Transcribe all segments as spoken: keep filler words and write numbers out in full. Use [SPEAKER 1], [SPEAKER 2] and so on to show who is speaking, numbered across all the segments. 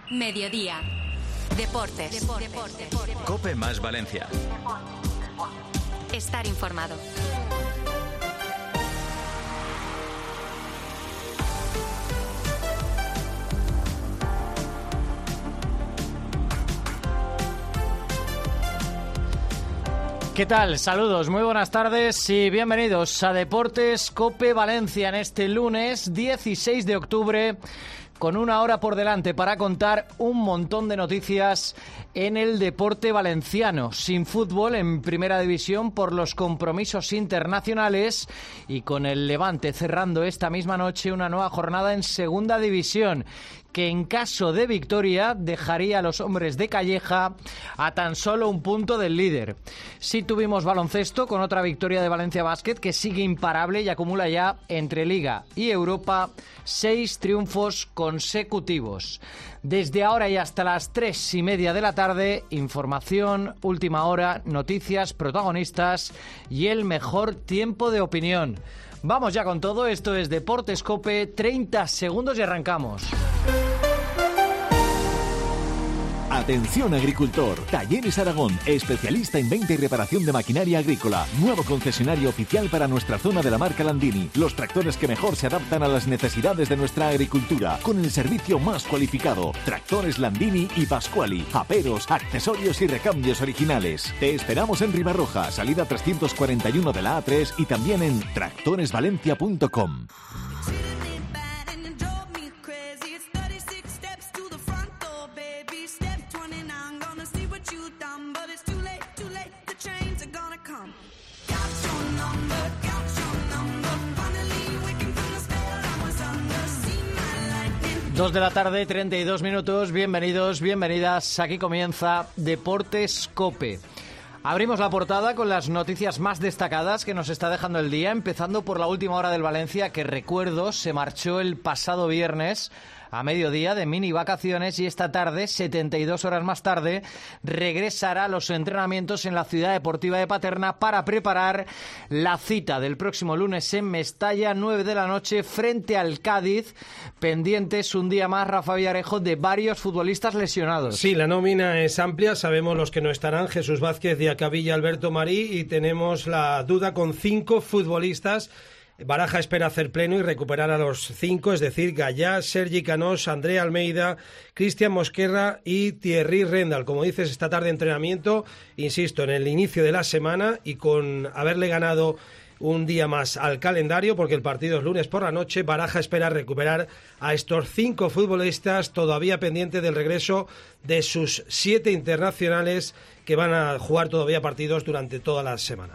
[SPEAKER 1] Mediodía. Deportes. Deportes. Deportes. Deportes.
[SPEAKER 2] COPE más Valencia.
[SPEAKER 1] Estar informado.
[SPEAKER 3] ¿Qué tal? Saludos, muy buenas tardes y bienvenidos a Deportes COPE Valencia en este lunes dieciséis de octubre, con una hora por delante para contar un montón de noticias en el deporte valenciano, sin fútbol en primera división por los compromisos internacionales y con el Levante cerrando esta misma noche una nueva jornada en segunda división, que en caso de victoria dejaría a los hombres de Calleja a tan solo un punto del líder. Sí tuvimos baloncesto con otra victoria de Valencia Basket, que sigue imparable y acumula ya entre Liga y Europa seis triunfos consecutivos. Desde ahora y hasta las tres y media de la tarde, información, última hora, noticias, protagonistas y el mejor tiempo de opinión. Vamos ya con todo, esto es Deportes COPE, treinta segundos y arrancamos.
[SPEAKER 4] Atención agricultor, Talleres Aragón, especialista en venta y reparación de maquinaria agrícola, nuevo concesionario oficial para nuestra zona de la marca Landini, los tractores que mejor se adaptan a las necesidades de nuestra agricultura, con el servicio más cualificado, tractores Landini y Pasquali, aperos, accesorios y recambios originales. Te esperamos en Ribarroja, salida trescientos cuarenta y uno de la A tres y también en tractores valencia punto com.
[SPEAKER 3] Dos de la tarde, treinta y dos minutos. Bienvenidos, bienvenidas. Aquí comienza Deportes COPE. Abrimos la portada con las noticias más destacadas que nos está dejando el día, empezando por la última hora del Valencia, que recuerdo se marchó el pasado viernes a mediodía de mini vacaciones y esta tarde, setenta y dos horas más tarde, regresará a los entrenamientos en la Ciudad Deportiva de Paterna para preparar la cita del próximo lunes en Mestalla, nueve de la noche, frente al Cádiz. Pendientes un día más, Rafa Villarejo, de varios futbolistas lesionados.
[SPEAKER 5] Sí, la nómina es amplia, sabemos los que no estarán: Jesús Vázquez, Diacabí, Alberto Marí, y tenemos la duda con cinco futbolistas. Baraja espera hacer pleno y recuperar a los cinco, es decir, Gallá, Sergi Canós, André Almeida, Cristian Mosquera y Thierry Rendal. Como dices, esta tarde entrenamiento, insisto, en el inicio de la semana y con haberle ganado un día más al calendario, porque el partido es lunes por la noche. Baraja espera recuperar a estos cinco futbolistas, todavía pendiente del regreso de sus siete internacionales que van a jugar todavía partidos durante toda la semana.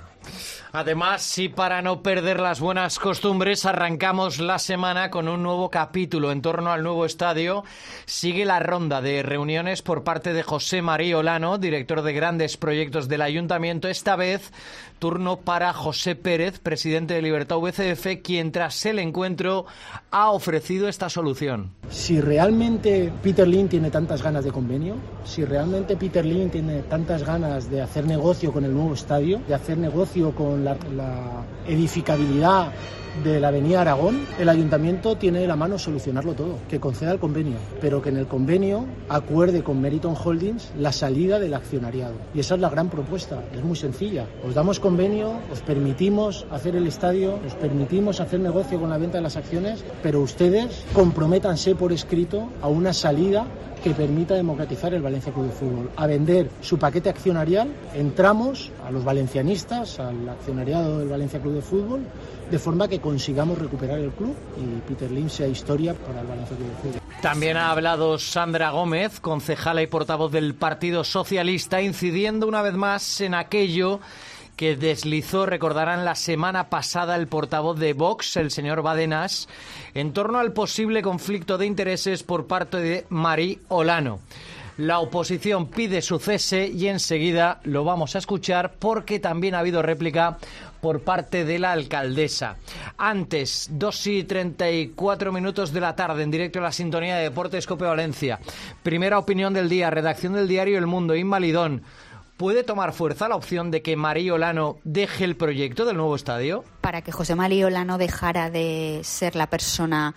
[SPEAKER 3] Además, y para no perder las buenas costumbres, arrancamos la semana con un nuevo capítulo en torno al nuevo estadio. Sigue la ronda de reuniones por parte de José María Olano, director de grandes proyectos del Ayuntamiento. Esta vez, turno para José Pérez, presidente de Libertad V C F, quien tras el encuentro ha ofrecido esta solución.
[SPEAKER 6] Si realmente Peter Lim tiene tantas ganas de convenio, si realmente Peter Lim tiene tantas ganas de hacer negocio con el nuevo estadio, de hacer negocio con la, la edificabilidad de la avenida Aragón, el Ayuntamiento tiene de la mano solucionarlo todo, que conceda el convenio, pero que en el convenio acuerde con Meriton Holdings la salida del accionariado. Y esa es la gran propuesta, es muy sencilla. Os damos convenio, os permitimos hacer el estadio, os permitimos hacer negocio con la venta de las acciones, pero ustedes comprométanse por escrito a una salida que permita democratizar el Valencia Club de Fútbol, a vender su paquete accionarial. Entramos a los valencianistas, al accionariado del Valencia Club de Fútbol, de forma que consigamos recuperar el club y Peter Lim sea historia para el Valencia Club de Fútbol.
[SPEAKER 3] También ha hablado Sandra Gómez, concejala y portavoz del Partido Socialista, incidiendo una vez más en aquello que deslizó, recordarán, la semana pasada el portavoz de Vox, el señor Badenas, en torno al posible conflicto de intereses por parte de Marí Olano. La oposición pide su cese y enseguida lo vamos a escuchar porque también ha habido réplica por parte de la alcaldesa. Antes, dos y treinta y cuatro minutos de la tarde, en directo a la sintonía de Deportes COPE Valencia. Primera opinión del día, redacción del diario El Mundo, Inma Lidón. ¿Puede tomar fuerza la opción de que Marí Olano deje el proyecto del nuevo estadio?
[SPEAKER 7] Para que José María Olano dejara de ser la persona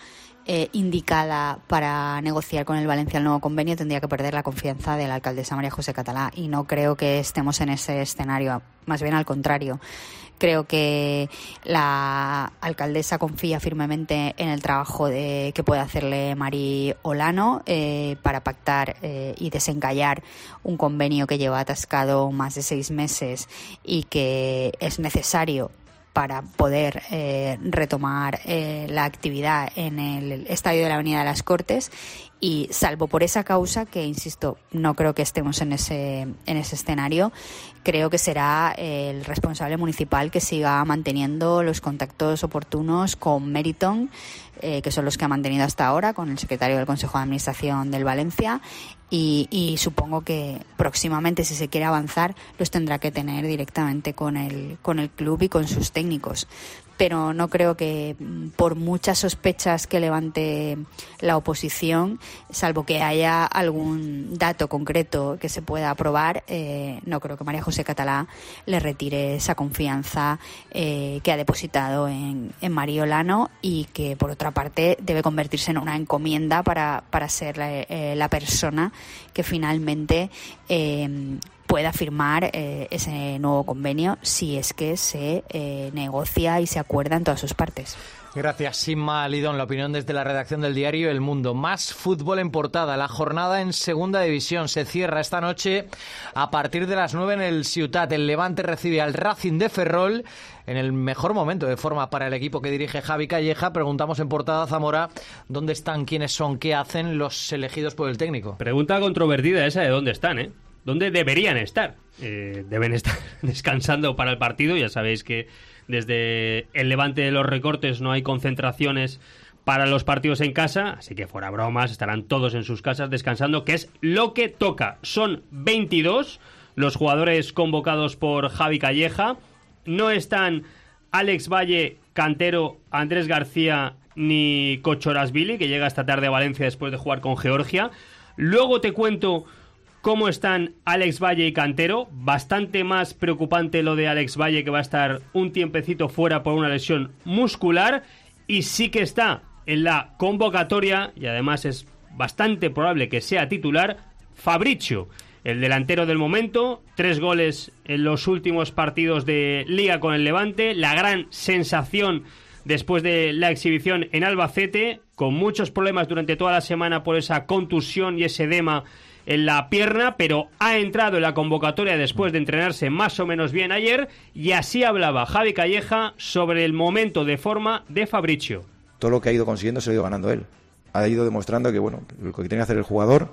[SPEAKER 2] eh, indicada para negociar con el Valencia el nuevo convenio, tendría que perder la confianza de la alcaldesa María José Catalá, y no creo que estemos en ese escenario, más bien al contrario. Creo que la alcaldesa confía firmemente en el trabajo de, que puede hacerle Mari Olano eh, para pactar eh, y desencallar un convenio que lleva atascado más de seis meses y que es necesario para poder eh, retomar eh, la actividad en el estadio de la Avenida de las Cortes, y salvo por esa causa, que insisto, no creo que estemos en ese en ese escenario, creo que será el responsable municipal que siga manteniendo los contactos oportunos con Meriton, eh, que son los que ha mantenido hasta ahora, con el secretario del Consejo de Administración del Valencia, y, y supongo que próximamente, si se quiere avanzar, los tendrá que tener directamente con el con el club y con sus técnicos. Pero no creo que, por muchas sospechas que levante la oposición, salvo que haya algún dato concreto que se pueda aprobar, eh, no creo que María José Catalá le retire esa confianza eh, que ha depositado en, en Mari Olano, y que, por otra parte, debe convertirse en una encomienda para, para ser la, eh, la persona que finalmente eh, pueda firmar eh, ese nuevo convenio, si es que se eh, negocia y se acuerda en todas sus partes.
[SPEAKER 3] Gracias, Simma Lidón. La opinión desde la redacción del diario El Mundo. Más fútbol en portada. La jornada en Segunda División se cierra esta noche a partir de las nueve en el Ciutat. El Levante recibe al Racing de Ferrol en el mejor momento de forma para el equipo que dirige Javi Calleja. Preguntamos en portada, Zamora, ¿dónde están, quiénes son, qué hacen los elegidos por el técnico?
[SPEAKER 7] Pregunta controvertida esa de dónde están, ¿eh? ¿Dónde deberían estar? Eh, deben estar descansando para el partido. Ya sabéis que desde el Levante de los recortes no hay concentraciones para los partidos en casa, así que fuera bromas, estarán todos en sus casas descansando, que es lo que toca. Son veintidós los jugadores convocados por Javi Calleja. No están Alex Valle, Cantero, Andrés García ni Kochorashvili, que llega esta tarde a Valencia después de jugar con Georgia. Luego te cuento cómo están Alex Valle y Cantero. Bastante más preocupante lo de Alex Valle, que va a estar un tiempecito fuera por una lesión muscular, y sí que está en la convocatoria, y además es bastante probable que sea titular, Fabricio, el delantero del momento. Tres goles en los últimos partidos de Liga con el Levante, la gran sensación después de la exhibición en Albacete, con muchos problemas durante toda la semana por esa contusión y ese edema en la pierna, pero ha entrado en la convocatoria después de entrenarse más o menos bien ayer, y así hablaba Javi Calleja sobre el momento de forma de Fabricio.
[SPEAKER 8] Todo lo que ha ido consiguiendo se lo ha ido ganando él. Ha ido demostrando que, bueno, lo que tiene que hacer el jugador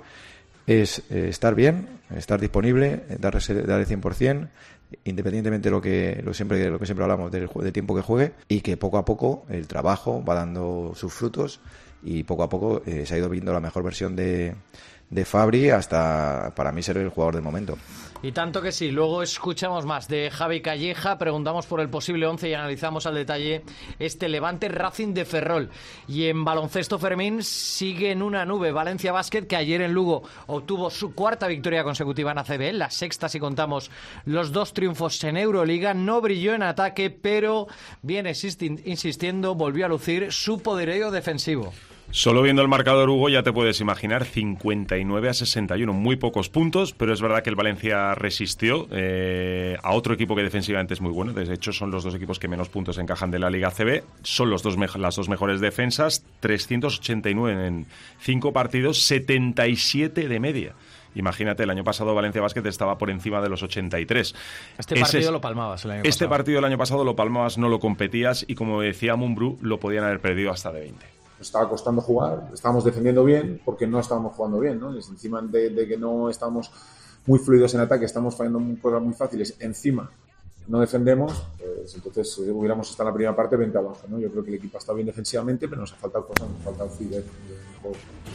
[SPEAKER 8] es eh, estar bien, estar disponible, dar, dar el cien por ciento, independientemente de lo que, lo siempre, lo que siempre hablamos del, del tiempo que juegue, y que poco a poco el trabajo va dando sus frutos, y poco a poco eh, se ha ido viendo la mejor versión de, de Fabri hasta, para mí, ser el jugador del momento.
[SPEAKER 3] Y tanto que sí. Luego escuchamos más de Javi Calleja, preguntamos por el posible once y analizamos al detalle este Levante Racing de Ferrol. Y en baloncesto, Fermín, sigue en una nube Valencia Basket, que ayer en Lugo obtuvo su cuarta victoria consecutiva en A C B, la sexta si contamos los dos triunfos en Euroliga. No brilló en ataque, pero viene insistiendo, volvió a lucir su poderío defensivo.
[SPEAKER 9] Solo viendo el marcador, Hugo, ya te puedes imaginar, cincuenta y nueve a sesenta y uno, muy pocos puntos, pero es verdad que el Valencia resistió eh, a otro equipo que defensivamente es muy bueno. De hecho, son los dos equipos que menos puntos encajan de la Liga A C B, son los dos me- las dos mejores defensas, trescientos ochenta y nueve en cinco partidos, setenta y siete de media. Imagínate, el año pasado Valencia Basket estaba por encima de los ochenta y tres.
[SPEAKER 3] Este partido Ese, lo palmabas el año
[SPEAKER 9] este
[SPEAKER 3] pasado.
[SPEAKER 9] Este partido el año pasado lo palmabas, no lo competías, y como decía Mumbrú, lo podían haber perdido hasta de veinte.
[SPEAKER 10] Nos estaba costando jugar, estábamos defendiendo bien porque no estábamos jugando bien, ¿no? Encima de, de que no estamos muy fluidos en ataque, estamos fallando cosas muy fáciles, encima no defendemos, pues entonces eh, hubiéramos estado en la primera parte veinte abajo, ¿no? Yo creo que el equipo ha estado bien defensivamente, pero nos ha faltado cosas, nos ha faltado fluidez de juego.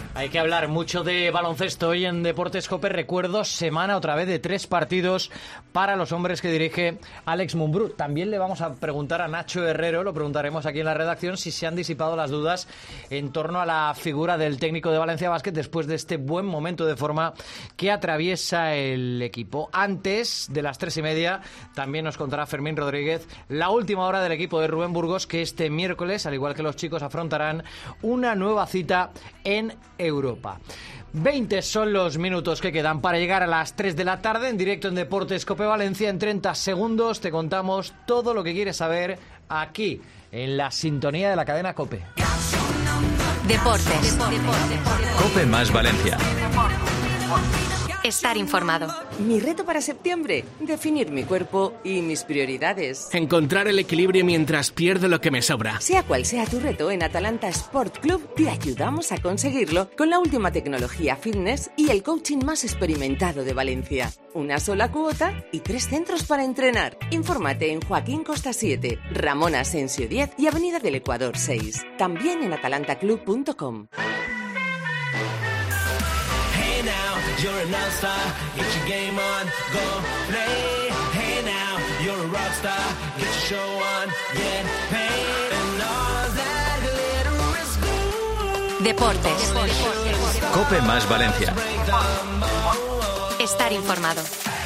[SPEAKER 3] Hay que hablar mucho de baloncesto hoy en Deportes COPE. Recuerdo, semana otra vez de tres partidos para los hombres que dirige Alex Mumbrú. También le vamos a preguntar a Nacho Herrero, lo preguntaremos aquí en la redacción, si se han disipado las dudas en torno a la figura del técnico de Valencia Basket después de este buen momento de forma que atraviesa el equipo. Antes de las tres y media también nos contará Fermín Rodríguez la última hora del equipo de Rubén Burgos, que este miércoles, al igual que los chicos, afrontarán una nueva cita en Europa. veinte son los minutos que quedan para llegar a las tres de la tarde en directo en Deportes COPE Valencia. En treinta segundos te contamos todo lo que quieres saber aquí en la sintonía de la cadena COPE.
[SPEAKER 1] Deportes.
[SPEAKER 11] COPE más Valencia.
[SPEAKER 1] Estar informado.
[SPEAKER 12] Mi reto para septiembre, definir mi cuerpo y mis prioridades.
[SPEAKER 13] Encontrar el equilibrio mientras pierdo lo que me sobra.
[SPEAKER 12] Sea cual sea tu reto, en Atalanta Sport Club te ayudamos a conseguirlo con la última tecnología fitness y el coaching más experimentado de Valencia. Una sola cuota y tres centros para entrenar. Infórmate en Joaquín Costa siete, Ramón Asensio diez y Avenida del Ecuador seis. También en atalanta club punto com.
[SPEAKER 14] You're an all-star, get your game on, go play. Hey now, you're a rock star, get your show on, get paid. And all that glitter is gold.
[SPEAKER 1] Deportes.
[SPEAKER 11] COPE más Valencia.
[SPEAKER 1] Estar informado.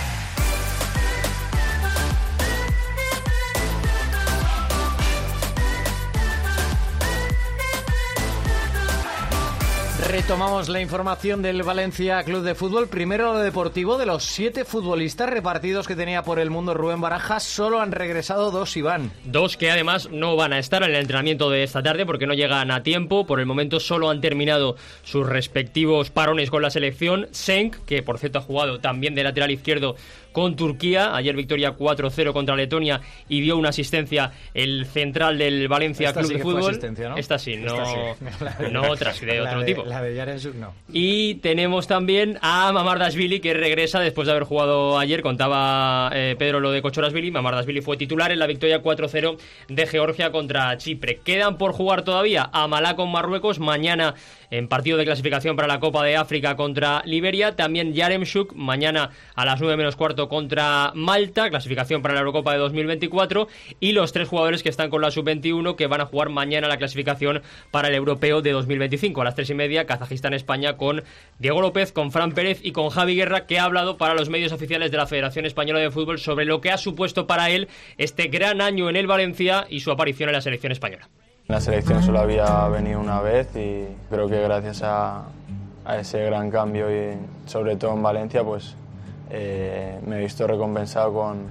[SPEAKER 3] Retomamos la información del Valencia Club de Fútbol. Primero lo deportivo. De los siete futbolistas repartidos que tenía por el mundo Rubén Barajas, solo han regresado dos, Iván.
[SPEAKER 7] Dos que además no van a estar en el entrenamiento de esta tarde porque no llegan a tiempo. Por el momento solo han terminado sus respectivos parones con la selección. Senk, que por cierto ha jugado también de lateral izquierdo con Turquía. Ayer victoria cuatro cero contra Letonia y dio una asistencia el central del Valencia
[SPEAKER 3] Esta
[SPEAKER 7] Club
[SPEAKER 3] sí
[SPEAKER 7] de
[SPEAKER 3] que fue
[SPEAKER 7] Fútbol.
[SPEAKER 3] asistencia, ¿no?
[SPEAKER 7] Esta sí, no,
[SPEAKER 3] Esta sí.
[SPEAKER 7] no otras de
[SPEAKER 3] la
[SPEAKER 7] otro
[SPEAKER 3] de,
[SPEAKER 7] tipo.
[SPEAKER 3] La de Yaremchuk no.
[SPEAKER 7] Y tenemos también a Mamardashvili, que regresa después de haber jugado ayer. Contaba eh, Pedro lo de Kochorashvili. Mamardashvili fue titular en la victoria cuatro cero de Georgia contra Chipre. Quedan por jugar todavía Amalá con Marruecos mañana en partido de clasificación para la Copa de África contra Liberia. También Yaremchuk mañana a las nueve menos cuarto contra Malta, clasificación para la Eurocopa de dos mil veinticuatro. Y los tres jugadores que están con la sub veintiuno que van a jugar mañana la clasificación para el Europeo de dos mil veinticinco. A las tres y media, Kazajistán-España con Diego López, con Fran Pérez y con Javi Guerra, que ha hablado para los medios oficiales de la Federación Española de Fútbol sobre lo que ha supuesto para él este gran año en el Valencia y su aparición en la selección española.
[SPEAKER 15] En la selección solo había venido una vez y creo que gracias a, a ese gran cambio y sobre todo en Valencia pues eh, me he visto recompensado con,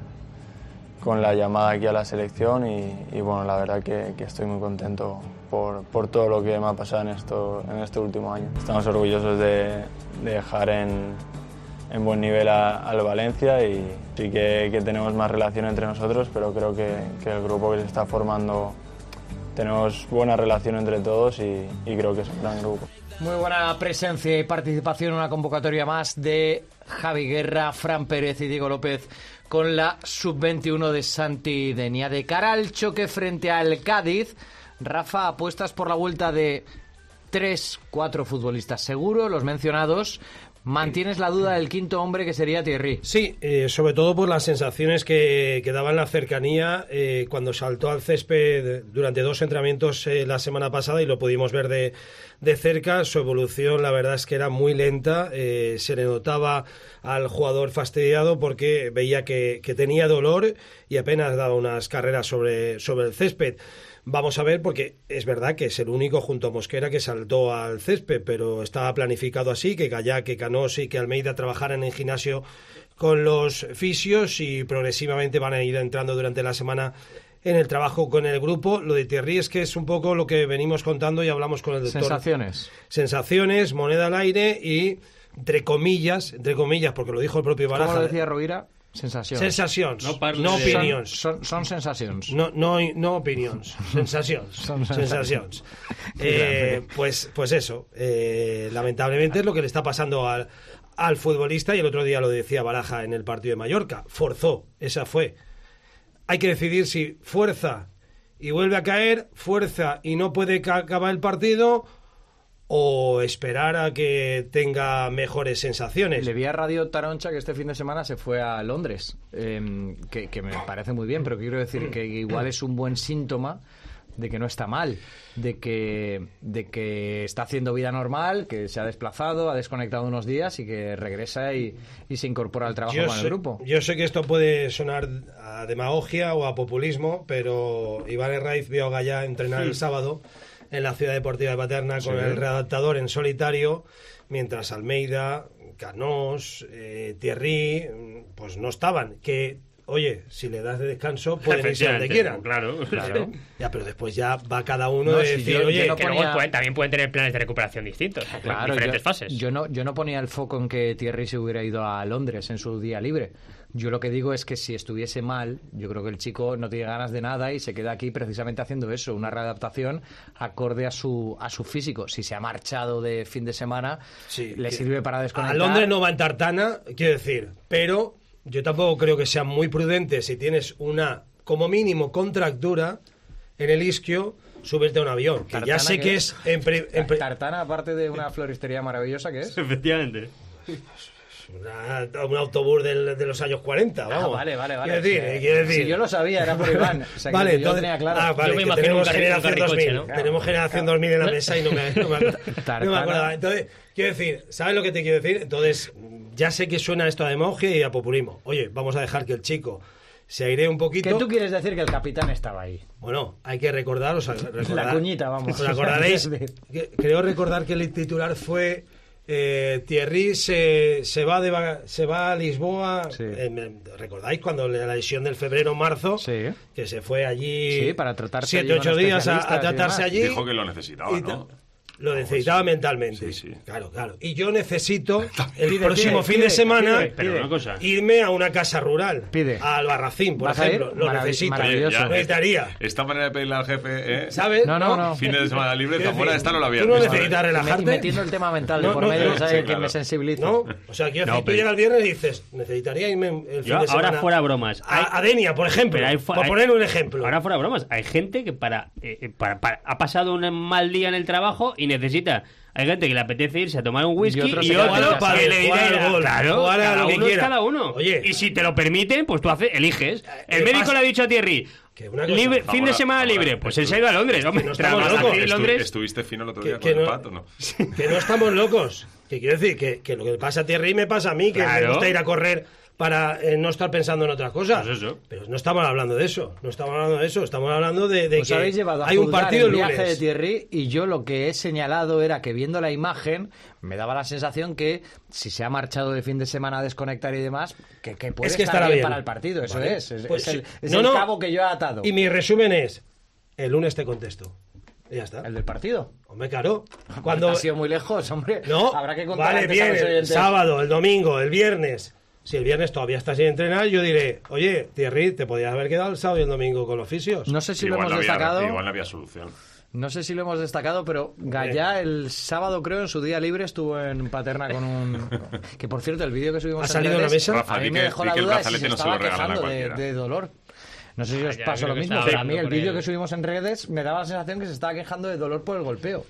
[SPEAKER 15] con la llamada aquí a la selección y, y bueno, la verdad que, que estoy muy contento por, por todo lo que me ha pasado en, esto, en este último año. Estamos orgullosos de, de dejar en, en buen nivel a, al Valencia y sí que, que tenemos más relación entre nosotros, pero creo que, que el grupo que se está formando tenemos buena relación entre todos y, y creo que es un gran grupo.
[SPEAKER 3] Muy buena presencia y participación en una convocatoria más de Javi Guerra, Fran Pérez y Diego López con la sub veintiuno de Santi Denia. De cara al choque frente al Cádiz, Rafa, apuestas por la vuelta de tres, cuatro futbolistas seguro, los mencionados. ¿Mantienes la duda del quinto hombre que sería Thierry?
[SPEAKER 5] Sí, eh, sobre todo por las sensaciones que, que daba en la cercanía eh, cuando saltó al césped durante dos entrenamientos eh, la semana pasada y lo pudimos ver de, de cerca. Su evolución la verdad es que era muy lenta, eh, se le notaba al jugador fastidiado porque veía que, que tenía dolor y apenas daba unas carreras sobre, sobre el césped. Vamos a ver, porque es verdad que es el único junto a Mosquera que saltó al césped, pero estaba planificado así, que Gallá, que Canosa y que Almeida trabajaran en gimnasio con los fisios y progresivamente van a ir entrando durante la semana en el trabajo con el grupo. Lo de Thierry es que es un poco lo que venimos contando y hablamos con el doctor.
[SPEAKER 3] Sensaciones.
[SPEAKER 5] Sensaciones, moneda al aire y, entre comillas, entre comillas, porque lo dijo el propio Baraja.
[SPEAKER 3] ¿Cómo lo decía Rovira? Sensacions.
[SPEAKER 5] Sensacions,
[SPEAKER 3] no,
[SPEAKER 5] no
[SPEAKER 3] de...
[SPEAKER 5] opinions.
[SPEAKER 3] Són, són sensacions.
[SPEAKER 5] No, no, no opinions, sensacions.
[SPEAKER 3] Son
[SPEAKER 5] sensacions. Eh, pues, pues eso, eh, lamentablemente es lo que le está pasando al, al futbolista y el otro día lo decía Baraja en el partido de Mallorca. Forzó, esa fue. Hay que decidir si fuerza y vuelve a caer, fuerza y no puede ca- acabar el partido, o esperar a que tenga mejores sensaciones.
[SPEAKER 3] Le vi a Radio Taroncha que este fin de semana se fue a Londres, eh, que, que me parece muy bien, pero quiero decir que igual es un buen síntoma de que no está mal, de que, de que está haciendo vida normal, que se ha desplazado, ha desconectado unos días y que regresa y, y se incorpora al trabajo
[SPEAKER 5] yo
[SPEAKER 3] con
[SPEAKER 5] sé,
[SPEAKER 3] el grupo.
[SPEAKER 5] Yo sé que esto puede sonar a demagogia o a populismo, pero Iván Herraiz vio a Gallá entrenar
[SPEAKER 7] Sí.
[SPEAKER 5] el sábado en la Ciudad Deportiva de Paterna con
[SPEAKER 3] Sí.
[SPEAKER 5] el redactador en solitario, mientras Almeida, Canós, eh, Thierry, pues no estaban. Que, oye, si le das de descanso, pueden irse donde quieran.
[SPEAKER 7] Claro, claro.
[SPEAKER 5] Ya, pero después ya va cada uno
[SPEAKER 3] No,
[SPEAKER 5] de
[SPEAKER 3] si
[SPEAKER 5] decir,
[SPEAKER 3] yo-
[SPEAKER 5] oye,
[SPEAKER 3] yo no
[SPEAKER 16] Que
[SPEAKER 3] ponía-
[SPEAKER 16] luego pueden- también pueden tener planes de recuperación distintos, en
[SPEAKER 3] Claro,
[SPEAKER 16] diferentes
[SPEAKER 3] yo,
[SPEAKER 16] fases.
[SPEAKER 3] Yo no, yo no ponía el foco en que Thierry se hubiera ido a Londres en su día libre. Yo lo que digo es que si estuviese mal, yo creo que el chico no tiene ganas de nada y se queda aquí precisamente haciendo eso, una readaptación acorde a su a su físico. Si se ha marchado de fin de semana,
[SPEAKER 5] Sí,
[SPEAKER 3] le
[SPEAKER 5] que
[SPEAKER 3] sirve para desconectar.
[SPEAKER 5] A Londres no va en tartana, quiero decir, pero yo tampoco creo que sea muy prudente si tienes una, como mínimo, contractura en el isquio, subirte a un avión. Que ya
[SPEAKER 3] Tartana,
[SPEAKER 5] sé
[SPEAKER 3] ¿qué
[SPEAKER 5] que
[SPEAKER 3] es?
[SPEAKER 5] es... En pre- en pre-
[SPEAKER 3] Tartana, aparte de una floristería maravillosa, ¿qué es?
[SPEAKER 7] Efectivamente.
[SPEAKER 5] una- un autobús del- de los años cuarenta,
[SPEAKER 3] Ah,
[SPEAKER 5] vamos.
[SPEAKER 3] vale, vale, vale.
[SPEAKER 5] Quiero decir,
[SPEAKER 3] Eh,
[SPEAKER 5] quiero decir...
[SPEAKER 3] si yo lo sabía, era por Iván. O sea, que
[SPEAKER 5] Vale,
[SPEAKER 3] yo
[SPEAKER 5] entonces-
[SPEAKER 3] lo tenía claro.
[SPEAKER 5] Ah, vale,
[SPEAKER 16] Yo me
[SPEAKER 5] que
[SPEAKER 16] imagino
[SPEAKER 5] tenemos
[SPEAKER 16] un carri- un
[SPEAKER 5] generación
[SPEAKER 16] carricoche,
[SPEAKER 5] dos mil.
[SPEAKER 16] ¿no?
[SPEAKER 5] Tenemos generación dos mil en la mesa y no me, no me, no me
[SPEAKER 3] Tartana.
[SPEAKER 5] acordaba. Entonces, quiero decir, ¿sabes lo que te quiero decir? Entonces, ya sé que suena esto a demagogia y a populismo. Oye, vamos a dejar que el chico se airee un poquito.
[SPEAKER 3] Que tú quieres decir que el capitán estaba ahí.
[SPEAKER 5] Bueno, hay que recordar, o sea, recordar-
[SPEAKER 3] La cuñita, vamos.
[SPEAKER 5] ¿Os acordaréis? Que- creo recordar que el titular fue eh, Thierry se, se va de va- se va a Lisboa.
[SPEAKER 3] Sí.
[SPEAKER 5] Eh, me- ¿Recordáis cuando la lesión del febrero-marzo?
[SPEAKER 3] Sí.
[SPEAKER 5] Que se fue allí
[SPEAKER 3] Sí, para tratarse
[SPEAKER 5] siete,
[SPEAKER 3] allí
[SPEAKER 5] ocho
[SPEAKER 3] con
[SPEAKER 5] días a, a
[SPEAKER 3] especialistas y
[SPEAKER 5] tratarse
[SPEAKER 3] demás.
[SPEAKER 5] allí.
[SPEAKER 9] Dijo que lo necesitaba,
[SPEAKER 5] y ta-
[SPEAKER 9] ¿no?
[SPEAKER 5] Lo necesitaba mentalmente.
[SPEAKER 9] Sí, sí.
[SPEAKER 5] Claro, claro. Y yo necesito el
[SPEAKER 3] Pide,
[SPEAKER 5] próximo
[SPEAKER 3] pide,
[SPEAKER 5] fin
[SPEAKER 3] pide,
[SPEAKER 5] de semana
[SPEAKER 3] pide,
[SPEAKER 7] Pero una cosa.
[SPEAKER 5] irme a una casa rural.
[SPEAKER 3] Pide.
[SPEAKER 5] A Albarracín, por
[SPEAKER 3] ¿Vas a ir?
[SPEAKER 5] ejemplo. Lo
[SPEAKER 3] Marav-
[SPEAKER 5] necesito.
[SPEAKER 3] maravilloso.
[SPEAKER 9] Ya,
[SPEAKER 5] Necesitaría.
[SPEAKER 9] Esta manera de pedirle al jefe, ¿eh?
[SPEAKER 5] ¿Sabes?
[SPEAKER 3] No, no, no.
[SPEAKER 9] Fin de semana libre,
[SPEAKER 5] Quiero
[SPEAKER 9] tan buena
[SPEAKER 5] decir,
[SPEAKER 9] esta no la había
[SPEAKER 5] tú no
[SPEAKER 9] visto, ¿eh?
[SPEAKER 5] necesitas
[SPEAKER 3] Y
[SPEAKER 5] relajarte.
[SPEAKER 3] metiendo el tema mental de
[SPEAKER 5] No,
[SPEAKER 3] por
[SPEAKER 5] no,
[SPEAKER 3] medio,
[SPEAKER 5] sí,
[SPEAKER 3] ¿sabes?
[SPEAKER 9] sí,
[SPEAKER 3] Que
[SPEAKER 9] claro.
[SPEAKER 3] me sensibiliza.
[SPEAKER 5] ¿No? O sea, quiero
[SPEAKER 7] No,
[SPEAKER 5] decir, tú
[SPEAKER 7] pero-
[SPEAKER 5] llegas el viernes y dices, necesitaría irme el fin
[SPEAKER 7] Yo,
[SPEAKER 5] de semana.
[SPEAKER 7] ahora fuera bromas. Hay-
[SPEAKER 5] A, a Denia, por ejemplo.
[SPEAKER 7] Pero hay fu-
[SPEAKER 5] por
[SPEAKER 7] hay-
[SPEAKER 5] poner un ejemplo.
[SPEAKER 7] Ahora fuera bromas. Hay gente que para, eh, para, para- ha pasado un mal día en el trabajo y necesita. Hay gente que le apetece irse a tomar un whisky
[SPEAKER 3] Y
[SPEAKER 7] y,
[SPEAKER 3] otros se quedan en
[SPEAKER 7] otro
[SPEAKER 3] casa.
[SPEAKER 7] que le
[SPEAKER 5] Jugar al
[SPEAKER 7] dice,
[SPEAKER 5] golf,
[SPEAKER 7] claro,
[SPEAKER 5] jugar a
[SPEAKER 7] cada
[SPEAKER 5] lo que
[SPEAKER 7] uno es
[SPEAKER 5] quiera.
[SPEAKER 7] cada uno.
[SPEAKER 5] Oye.
[SPEAKER 7] Y si te lo permiten, pues tú haces, eliges. El
[SPEAKER 5] Eh,
[SPEAKER 7] médico
[SPEAKER 5] pas-
[SPEAKER 7] le ha dicho a Thierry,
[SPEAKER 5] que una cosa,
[SPEAKER 7] libre- fin de
[SPEAKER 9] ahora-
[SPEAKER 7] semana
[SPEAKER 9] ahora-
[SPEAKER 7] libre. Pues él se ha ido a Londres, hombre.
[SPEAKER 5] no
[SPEAKER 7] Tras
[SPEAKER 5] estamos
[SPEAKER 7] más
[SPEAKER 5] locos.
[SPEAKER 7] aquí en
[SPEAKER 9] Estu-
[SPEAKER 7] Londres.
[SPEAKER 9] ¿Estuviste fino el otro
[SPEAKER 5] Que-
[SPEAKER 9] día
[SPEAKER 5] que
[SPEAKER 9] con el
[SPEAKER 5] no-
[SPEAKER 9] pato, no?
[SPEAKER 5] Que no estamos locos. Que quiero decir que, que lo que le pasa a Thierry me pasa a mí, que me
[SPEAKER 7] Claro.
[SPEAKER 5] gusta ir a correr para eh, no estar pensando en otras cosas.
[SPEAKER 7] Pues eso.
[SPEAKER 5] Pero no estamos hablando de eso. No estamos hablando de eso. Estamos hablando de, de
[SPEAKER 3] Os
[SPEAKER 5] que
[SPEAKER 3] habéis llevado a
[SPEAKER 5] hay un
[SPEAKER 3] juzgar
[SPEAKER 5] partido
[SPEAKER 3] el
[SPEAKER 5] el
[SPEAKER 3] viaje
[SPEAKER 5] lunes.
[SPEAKER 3] de Thierry y yo lo que he señalado era que viendo la imagen me daba la sensación que si se ha marchado de fin de semana a desconectar y demás, que, que puede
[SPEAKER 5] Es que
[SPEAKER 3] estar
[SPEAKER 5] estará
[SPEAKER 3] bien,
[SPEAKER 5] bien.
[SPEAKER 3] para el partido. Eso
[SPEAKER 5] Vale.
[SPEAKER 3] es. Es,
[SPEAKER 5] Pues
[SPEAKER 3] es el,
[SPEAKER 5] sí.
[SPEAKER 3] es
[SPEAKER 5] No,
[SPEAKER 3] el
[SPEAKER 5] no.
[SPEAKER 3] cabo que yo he atado.
[SPEAKER 5] Y mi resumen es, el lunes te contesto. Y ya está.
[SPEAKER 3] ¿El del partido?
[SPEAKER 5] Hombre, claro. Cuando...
[SPEAKER 3] Ha sido muy lejos, hombre.
[SPEAKER 5] No,
[SPEAKER 3] Habrá que contar
[SPEAKER 5] vale,
[SPEAKER 3] antes a
[SPEAKER 5] bien,
[SPEAKER 3] los
[SPEAKER 5] el
[SPEAKER 3] oyentes.
[SPEAKER 5] sábado, el domingo, el viernes. Si el viernes todavía estás sin entrenar, yo diré, oye, Thierry, te podías haber quedado el sábado y el domingo con los fisios.
[SPEAKER 3] No sé si
[SPEAKER 9] Igual
[SPEAKER 3] lo hemos
[SPEAKER 9] no había-
[SPEAKER 3] destacado.
[SPEAKER 9] Igual no había solución.
[SPEAKER 3] No sé si lo hemos destacado, pero Gallá el sábado, creo, en su día libre estuvo en Paterna con un... Que, por cierto, el vídeo que subimos
[SPEAKER 5] ¿Ha
[SPEAKER 3] en
[SPEAKER 5] salido en la
[SPEAKER 3] redes,
[SPEAKER 5] mesa?
[SPEAKER 9] Rafa,
[SPEAKER 3] a mí
[SPEAKER 9] di
[SPEAKER 3] me
[SPEAKER 9] que-
[SPEAKER 3] dejó
[SPEAKER 9] di
[SPEAKER 3] la
[SPEAKER 9] que el
[SPEAKER 3] duda de si
[SPEAKER 9] brazalete
[SPEAKER 3] se
[SPEAKER 9] no se
[SPEAKER 3] estaba
[SPEAKER 9] lo regalan a
[SPEAKER 3] quejando de,
[SPEAKER 9] cualquiera.
[SPEAKER 3] de dolor. No sé si os
[SPEAKER 16] Ya,
[SPEAKER 3] pasó
[SPEAKER 16] creo
[SPEAKER 3] lo
[SPEAKER 16] que
[SPEAKER 3] mismo,
[SPEAKER 16] estaba
[SPEAKER 3] pero a mí el
[SPEAKER 16] hablando con
[SPEAKER 3] vídeo
[SPEAKER 16] él.
[SPEAKER 3] que subimos en redes me daba la sensación que se estaba quejando de dolor por el golpeo.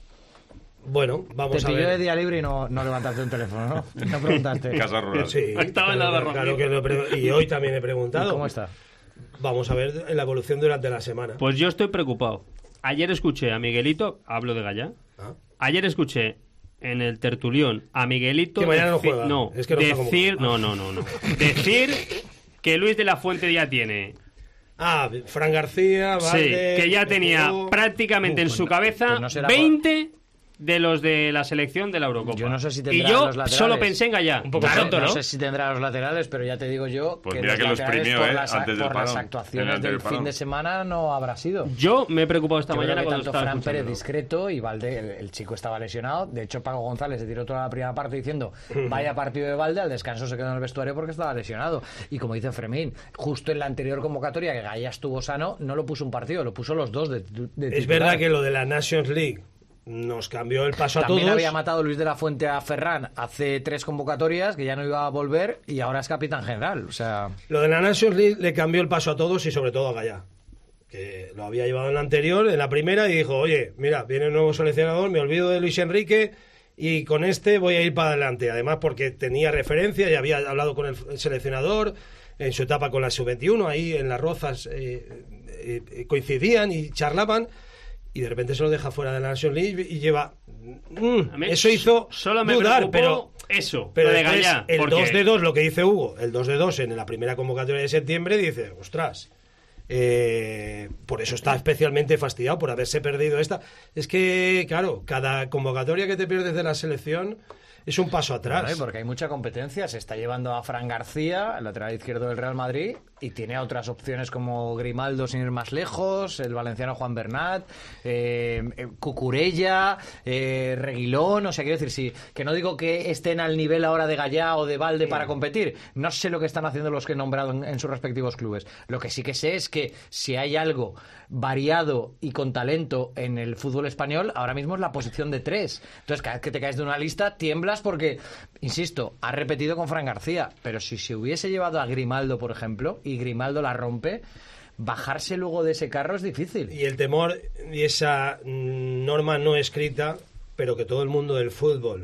[SPEAKER 5] Bueno, vamos
[SPEAKER 3] Te
[SPEAKER 5] a
[SPEAKER 3] pilló
[SPEAKER 5] ver.
[SPEAKER 3] de día libre y no, no levantaste un teléfono, ¿no? No preguntaste.
[SPEAKER 9] Casa rural.
[SPEAKER 5] Sí,
[SPEAKER 7] Estaba en la
[SPEAKER 5] claro,
[SPEAKER 7] barra
[SPEAKER 5] claro que lo he pre- y hoy también he
[SPEAKER 3] ¿Y
[SPEAKER 5] preguntado.
[SPEAKER 3] cómo está?
[SPEAKER 5] Vamos a ver la evolución durante la semana.
[SPEAKER 7] Pues yo estoy preocupado. Ayer escuché a Miguelito, hablo de Gallá.
[SPEAKER 5] Ah.
[SPEAKER 7] Ayer escuché en el tertulión a Miguelito
[SPEAKER 5] Que mañana no
[SPEAKER 7] deci-
[SPEAKER 5] juega.
[SPEAKER 7] no,
[SPEAKER 5] Es que no está como-
[SPEAKER 7] decir,
[SPEAKER 5] Ah.
[SPEAKER 7] no, no, no, no. Decir que Luis de la Fuente ya tiene,
[SPEAKER 5] Ah, Fran García,
[SPEAKER 7] sí,
[SPEAKER 5] Valde,
[SPEAKER 7] que ya tenía
[SPEAKER 5] Hugo.
[SPEAKER 7] prácticamente en
[SPEAKER 3] Uf,
[SPEAKER 7] su
[SPEAKER 3] pues no-
[SPEAKER 7] cabeza
[SPEAKER 3] pues no será por-
[SPEAKER 7] veinte de los de la selección de la Eurocopa.
[SPEAKER 3] Yo no sé si
[SPEAKER 7] y
[SPEAKER 3] tendrá
[SPEAKER 7] yo
[SPEAKER 3] los laterales.
[SPEAKER 7] solo pensé en Gallá.
[SPEAKER 16] Un poco
[SPEAKER 3] Claro,
[SPEAKER 16] pronto, ¿no?
[SPEAKER 3] No sé si tendrá los laterales, pero ya te digo yo
[SPEAKER 9] Pues
[SPEAKER 3] que
[SPEAKER 9] mira
[SPEAKER 3] los
[SPEAKER 9] que los
[SPEAKER 3] laterales
[SPEAKER 9] primió,
[SPEAKER 3] por,
[SPEAKER 9] ¿eh?
[SPEAKER 3] las,
[SPEAKER 9] Antes del
[SPEAKER 3] por las
[SPEAKER 9] parón.
[SPEAKER 3] actuaciones
[SPEAKER 9] Antes del
[SPEAKER 3] del fin
[SPEAKER 9] parón.
[SPEAKER 3] de semana no habrá sido.
[SPEAKER 7] Yo me he preocupado esta
[SPEAKER 3] Yo creo
[SPEAKER 7] mañana
[SPEAKER 3] que
[SPEAKER 7] cuando
[SPEAKER 3] tanto
[SPEAKER 7] estaba
[SPEAKER 3] Fran Pérez
[SPEAKER 7] escuchando.
[SPEAKER 3] discreto y Valde, el, el chico estaba lesionado. De hecho, Paco González se tiró toda la primera parte diciendo vaya partido de Valde, al descanso se quedó en el vestuario porque estaba lesionado. Y como dice Fermín, justo en la anterior convocatoria que Gallá estuvo sano, no lo puso un partido, lo puso los dos de, de
[SPEAKER 5] Es
[SPEAKER 3] titular.
[SPEAKER 5] verdad que lo de la Nations League nos cambió el paso a
[SPEAKER 3] También
[SPEAKER 5] todos.
[SPEAKER 3] había matado Luis de la Fuente a Ferran hace tres convocatorias, que ya no iba a volver y ahora es capitán general. O sea,
[SPEAKER 5] Lo de la Nations League le cambió el paso a todos y sobre todo a Gallá. que lo había llevado en la anterior, en la primera, y dijo, oye, mira, viene un nuevo seleccionador, me olvido de Luis Enrique y con este voy a ir para adelante. Además, porque tenía referencia y había hablado con el seleccionador en su etapa con la sub veintiuno, ahí en Las Rozas eh, eh, coincidían y charlaban, y de repente se lo deja fuera de la Nations League y lleva... Mm, eso hizo
[SPEAKER 7] solo me
[SPEAKER 5] dudar, pero
[SPEAKER 7] eso,
[SPEAKER 5] pero
[SPEAKER 7] lo de
[SPEAKER 5] después,
[SPEAKER 7] Gallá,
[SPEAKER 5] el
[SPEAKER 7] porque...
[SPEAKER 5] dos de dos, lo que dice Hugo, el dos de dos en la primera convocatoria de septiembre, dice, ostras, eh, por eso está especialmente fastidiado, por haberse perdido esta. Es que, claro, cada convocatoria que te pierdes de la selección es un paso atrás.
[SPEAKER 3] Bueno, porque hay mucha competencia. Se está llevando a Fran García, el lateral izquierdo del Real Madrid, y tiene otras opciones como Grimaldo, sin ir más lejos, el valenciano Juan Bernat, eh, Cucurella, eh, Reguilón. O sea, quiero decir, sí, que no digo que estén al nivel ahora de Gallá o de Valde para competir. No sé lo que están haciendo los que he nombrado en, en sus respectivos clubes. Lo que sí que sé es que si hay algo variado y con talento en el fútbol español, ahora mismo es la posición de tres. Entonces, cada vez que te caes de una lista, tiemblas porque, insisto, ha repetido con Fran García, pero si se hubiese llevado a Grimaldo, por ejemplo, y Grimaldo la rompe, bajarse luego de ese carro es difícil.
[SPEAKER 5] Y el temor y esa mm, norma no escrita, pero que todo el mundo del fútbol,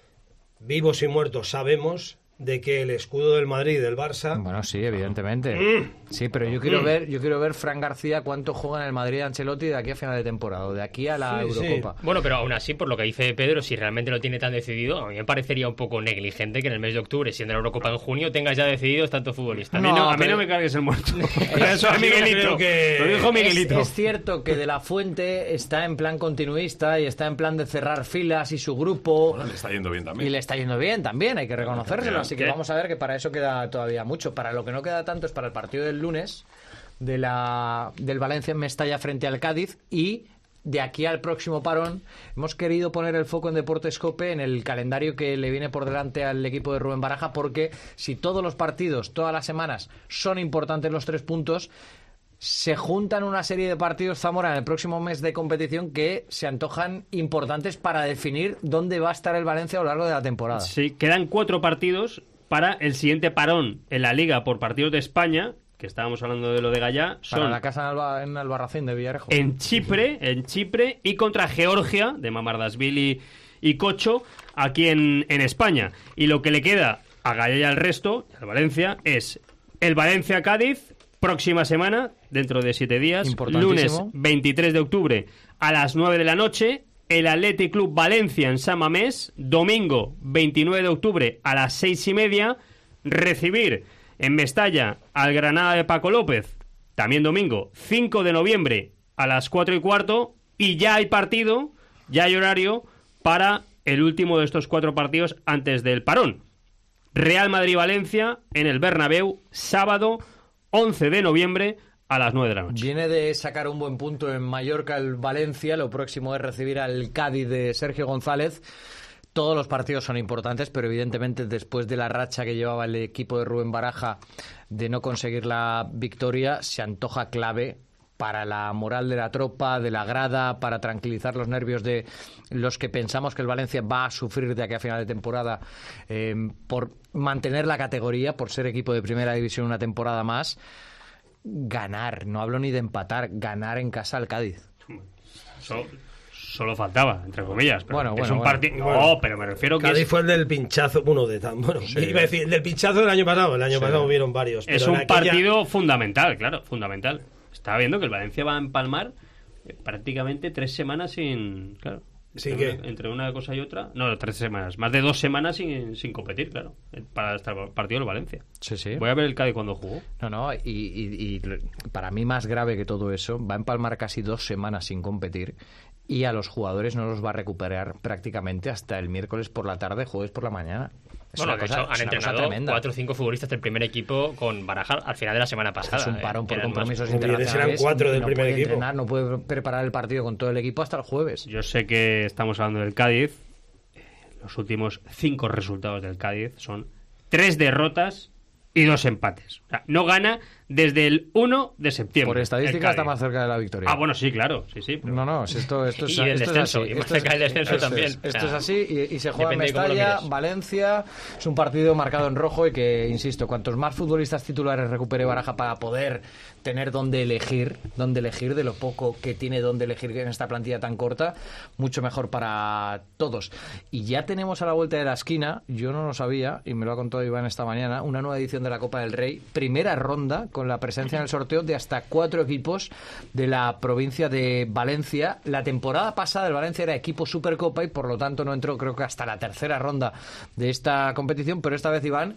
[SPEAKER 5] vivos y muertos, sabemos de que el escudo del Madrid y del Barça...
[SPEAKER 3] Bueno, sí, evidentemente.
[SPEAKER 5] Mm.
[SPEAKER 3] Sí, pero yo quiero
[SPEAKER 5] Mm.
[SPEAKER 3] ver yo quiero ver Fran García cuánto juega en el Madrid de Ancelotti de aquí a final de temporada, o de aquí a la
[SPEAKER 16] Sí,
[SPEAKER 3] Eurocopa.
[SPEAKER 16] sí. Bueno, pero aún así, por lo que dice Pedro, si realmente lo tiene tan decidido, a mí me parecería un poco negligente que en el mes de octubre, siendo la Eurocopa en junio, tengas ya decididos tantos futbolistas.
[SPEAKER 7] A mí no, a mí
[SPEAKER 16] pero-
[SPEAKER 7] no me cargues el muerto.
[SPEAKER 3] Eso
[SPEAKER 7] es Miguelito.
[SPEAKER 3] que-
[SPEAKER 7] Lo dijo Miguelito.
[SPEAKER 3] Es, es cierto que De la Fuente está en plan continuista y está en plan de cerrar filas y su grupo.
[SPEAKER 9] Bueno, le está yendo bien también.
[SPEAKER 3] Y le está yendo bien también, hay que reconocérselo.
[SPEAKER 9] Mira,
[SPEAKER 3] Así que
[SPEAKER 9] ¿qué?
[SPEAKER 3] vamos a ver que para eso queda todavía mucho. Para lo que no queda tanto es para el partido del lunes de la del Valencia en Mestalla frente al Cádiz, y de aquí al próximo parón hemos querido poner el foco en Deportes Cope en el calendario que le viene por delante al equipo de Rubén Baraja, porque si todos los partidos, todas las semanas son importantes los tres puntos, se juntan una serie de partidos, Zamora, en el próximo mes de competición que se antojan importantes para definir dónde va a estar el Valencia a lo largo de la temporada.
[SPEAKER 7] Sí, quedan cuatro partidos para el siguiente parón en la Liga por partidos de España, que estábamos hablando de lo de Gallá. Son
[SPEAKER 3] Para la casa en, Alba, en Albarracín de Villarejo.
[SPEAKER 7] en Chipre, en Chipre y contra Georgia, de Mamardashvili y Cocho, aquí en, en España. Y lo que le queda a Gallá y al resto, al Valencia, es el Valencia-Cádiz, próxima semana, dentro de siete días, lunes veintitrés de octubre a las nueve de la noche, el Athletic Club Valencia en San Mamés, domingo veintinueve de octubre a las seis y media, recibir en Mestalla al Granada de Paco López, también domingo cinco de noviembre a las cuatro y cuarto, y ya hay partido, ya hay horario para el último de estos cuatro partidos antes del parón. Real Madrid-Valencia en el Bernabéu, sábado once de noviembre a las nueve de la noche.
[SPEAKER 3] Viene de sacar un buen punto en Mallorca el Valencia, lo próximo es recibir al Cádiz de Sergio González. Todos los partidos son importantes, pero evidentemente después de la racha que llevaba el equipo de Rubén Baraja de no conseguir la victoria, se antoja clave para la moral de la tropa, de la grada, para tranquilizar los nervios de los que pensamos que el Valencia va a sufrir de aquí a final de temporada eh, por mantener la categoría, por ser equipo de primera división una temporada más. Ganar, no hablo ni de empatar, ganar en casa al Cádiz.
[SPEAKER 7] So- solo faltaba, entre comillas. Pero
[SPEAKER 3] Bueno,
[SPEAKER 7] es
[SPEAKER 3] bueno,
[SPEAKER 7] un
[SPEAKER 3] bueno.
[SPEAKER 7] partido.
[SPEAKER 5] Bueno.
[SPEAKER 7] No, pero me refiero que
[SPEAKER 5] Cádiz
[SPEAKER 7] es,
[SPEAKER 5] fue el del pinchazo, bueno, de tan, bueno,
[SPEAKER 7] Sí.
[SPEAKER 5] iba a decir, el del pinchazo del año pasado, el año
[SPEAKER 7] Sí.
[SPEAKER 5] pasado hubieron varios.
[SPEAKER 7] es
[SPEAKER 5] pero
[SPEAKER 7] un
[SPEAKER 5] en aquella-
[SPEAKER 7] partido fundamental, claro, fundamental. Estaba viendo que el Valencia va a empalmar eh, prácticamente tres semanas sin. Claro.
[SPEAKER 5] ¿Sin
[SPEAKER 7] entre,
[SPEAKER 5] qué?
[SPEAKER 7] una, entre una cosa y otra. No, tres semanas. Más de dos semanas sin, sin competir, claro. eh, Para este partido del Valencia.
[SPEAKER 3] Sí, sí.
[SPEAKER 7] Voy a ver el Cádiz cuando jugó.
[SPEAKER 3] No, no, y, y- y para mí más grave que todo eso, va a empalmar casi dos semanas sin competir y a los jugadores no los va a recuperar prácticamente hasta el miércoles por la tarde, jueves por la mañana. Es
[SPEAKER 16] Bueno,
[SPEAKER 3] una
[SPEAKER 16] de
[SPEAKER 3] cosa-
[SPEAKER 16] hecho,
[SPEAKER 3] es
[SPEAKER 16] han
[SPEAKER 3] una cosa
[SPEAKER 16] entrenado
[SPEAKER 3] tremenda.
[SPEAKER 16] cuatro o cinco futbolistas del primer equipo con Baraja al final de la semana pasada.
[SPEAKER 3] Es un
[SPEAKER 16] eh,
[SPEAKER 3] parón por
[SPEAKER 16] eran más-
[SPEAKER 3] compromisos
[SPEAKER 5] Muy bien,
[SPEAKER 3] internacionales.
[SPEAKER 5] serán cuatro del
[SPEAKER 3] no
[SPEAKER 5] primer
[SPEAKER 3] puede
[SPEAKER 5] equipo.
[SPEAKER 3] entrenar, no puede preparar el partido con todo el equipo hasta el jueves.
[SPEAKER 7] Yo sé que estamos hablando del Cádiz. Eh, Los últimos cinco resultados del Cádiz son tres derrotas y dos empates. O sea, no gana desde el uno de septiembre.
[SPEAKER 3] Por estadística está más cerca de la victoria.
[SPEAKER 7] Ah, bueno, sí, claro. Sí, sí, pero...
[SPEAKER 3] No, no, esto, esto es,
[SPEAKER 16] y el
[SPEAKER 3] esto
[SPEAKER 16] descenso,
[SPEAKER 3] es así.
[SPEAKER 16] y más
[SPEAKER 3] Esto es,
[SPEAKER 16] cerca del descenso
[SPEAKER 3] esto
[SPEAKER 16] también.
[SPEAKER 3] Es, esto
[SPEAKER 16] O sea,
[SPEAKER 3] es así y, y se juega en
[SPEAKER 16] depende de cómo lo
[SPEAKER 3] Mestalla,
[SPEAKER 16] mires.
[SPEAKER 3] Valencia. Es un partido marcado en rojo y que, insisto, cuantos más futbolistas titulares recupere Baraja para poder tener dónde elegir, dónde elegir de lo poco que tiene dónde elegir en esta plantilla tan corta, mucho mejor para todos. Y ya tenemos a la vuelta de la esquina, yo no lo sabía y me lo ha contado Iván esta mañana, una nueva edición de la Copa del Rey, primera ronda con la presencia en el sorteo de hasta cuatro equipos de la provincia de Valencia. La temporada pasada el Valencia era equipo Supercopa y por lo tanto no entró, creo que hasta la tercera ronda de esta competición, pero esta vez, Iván,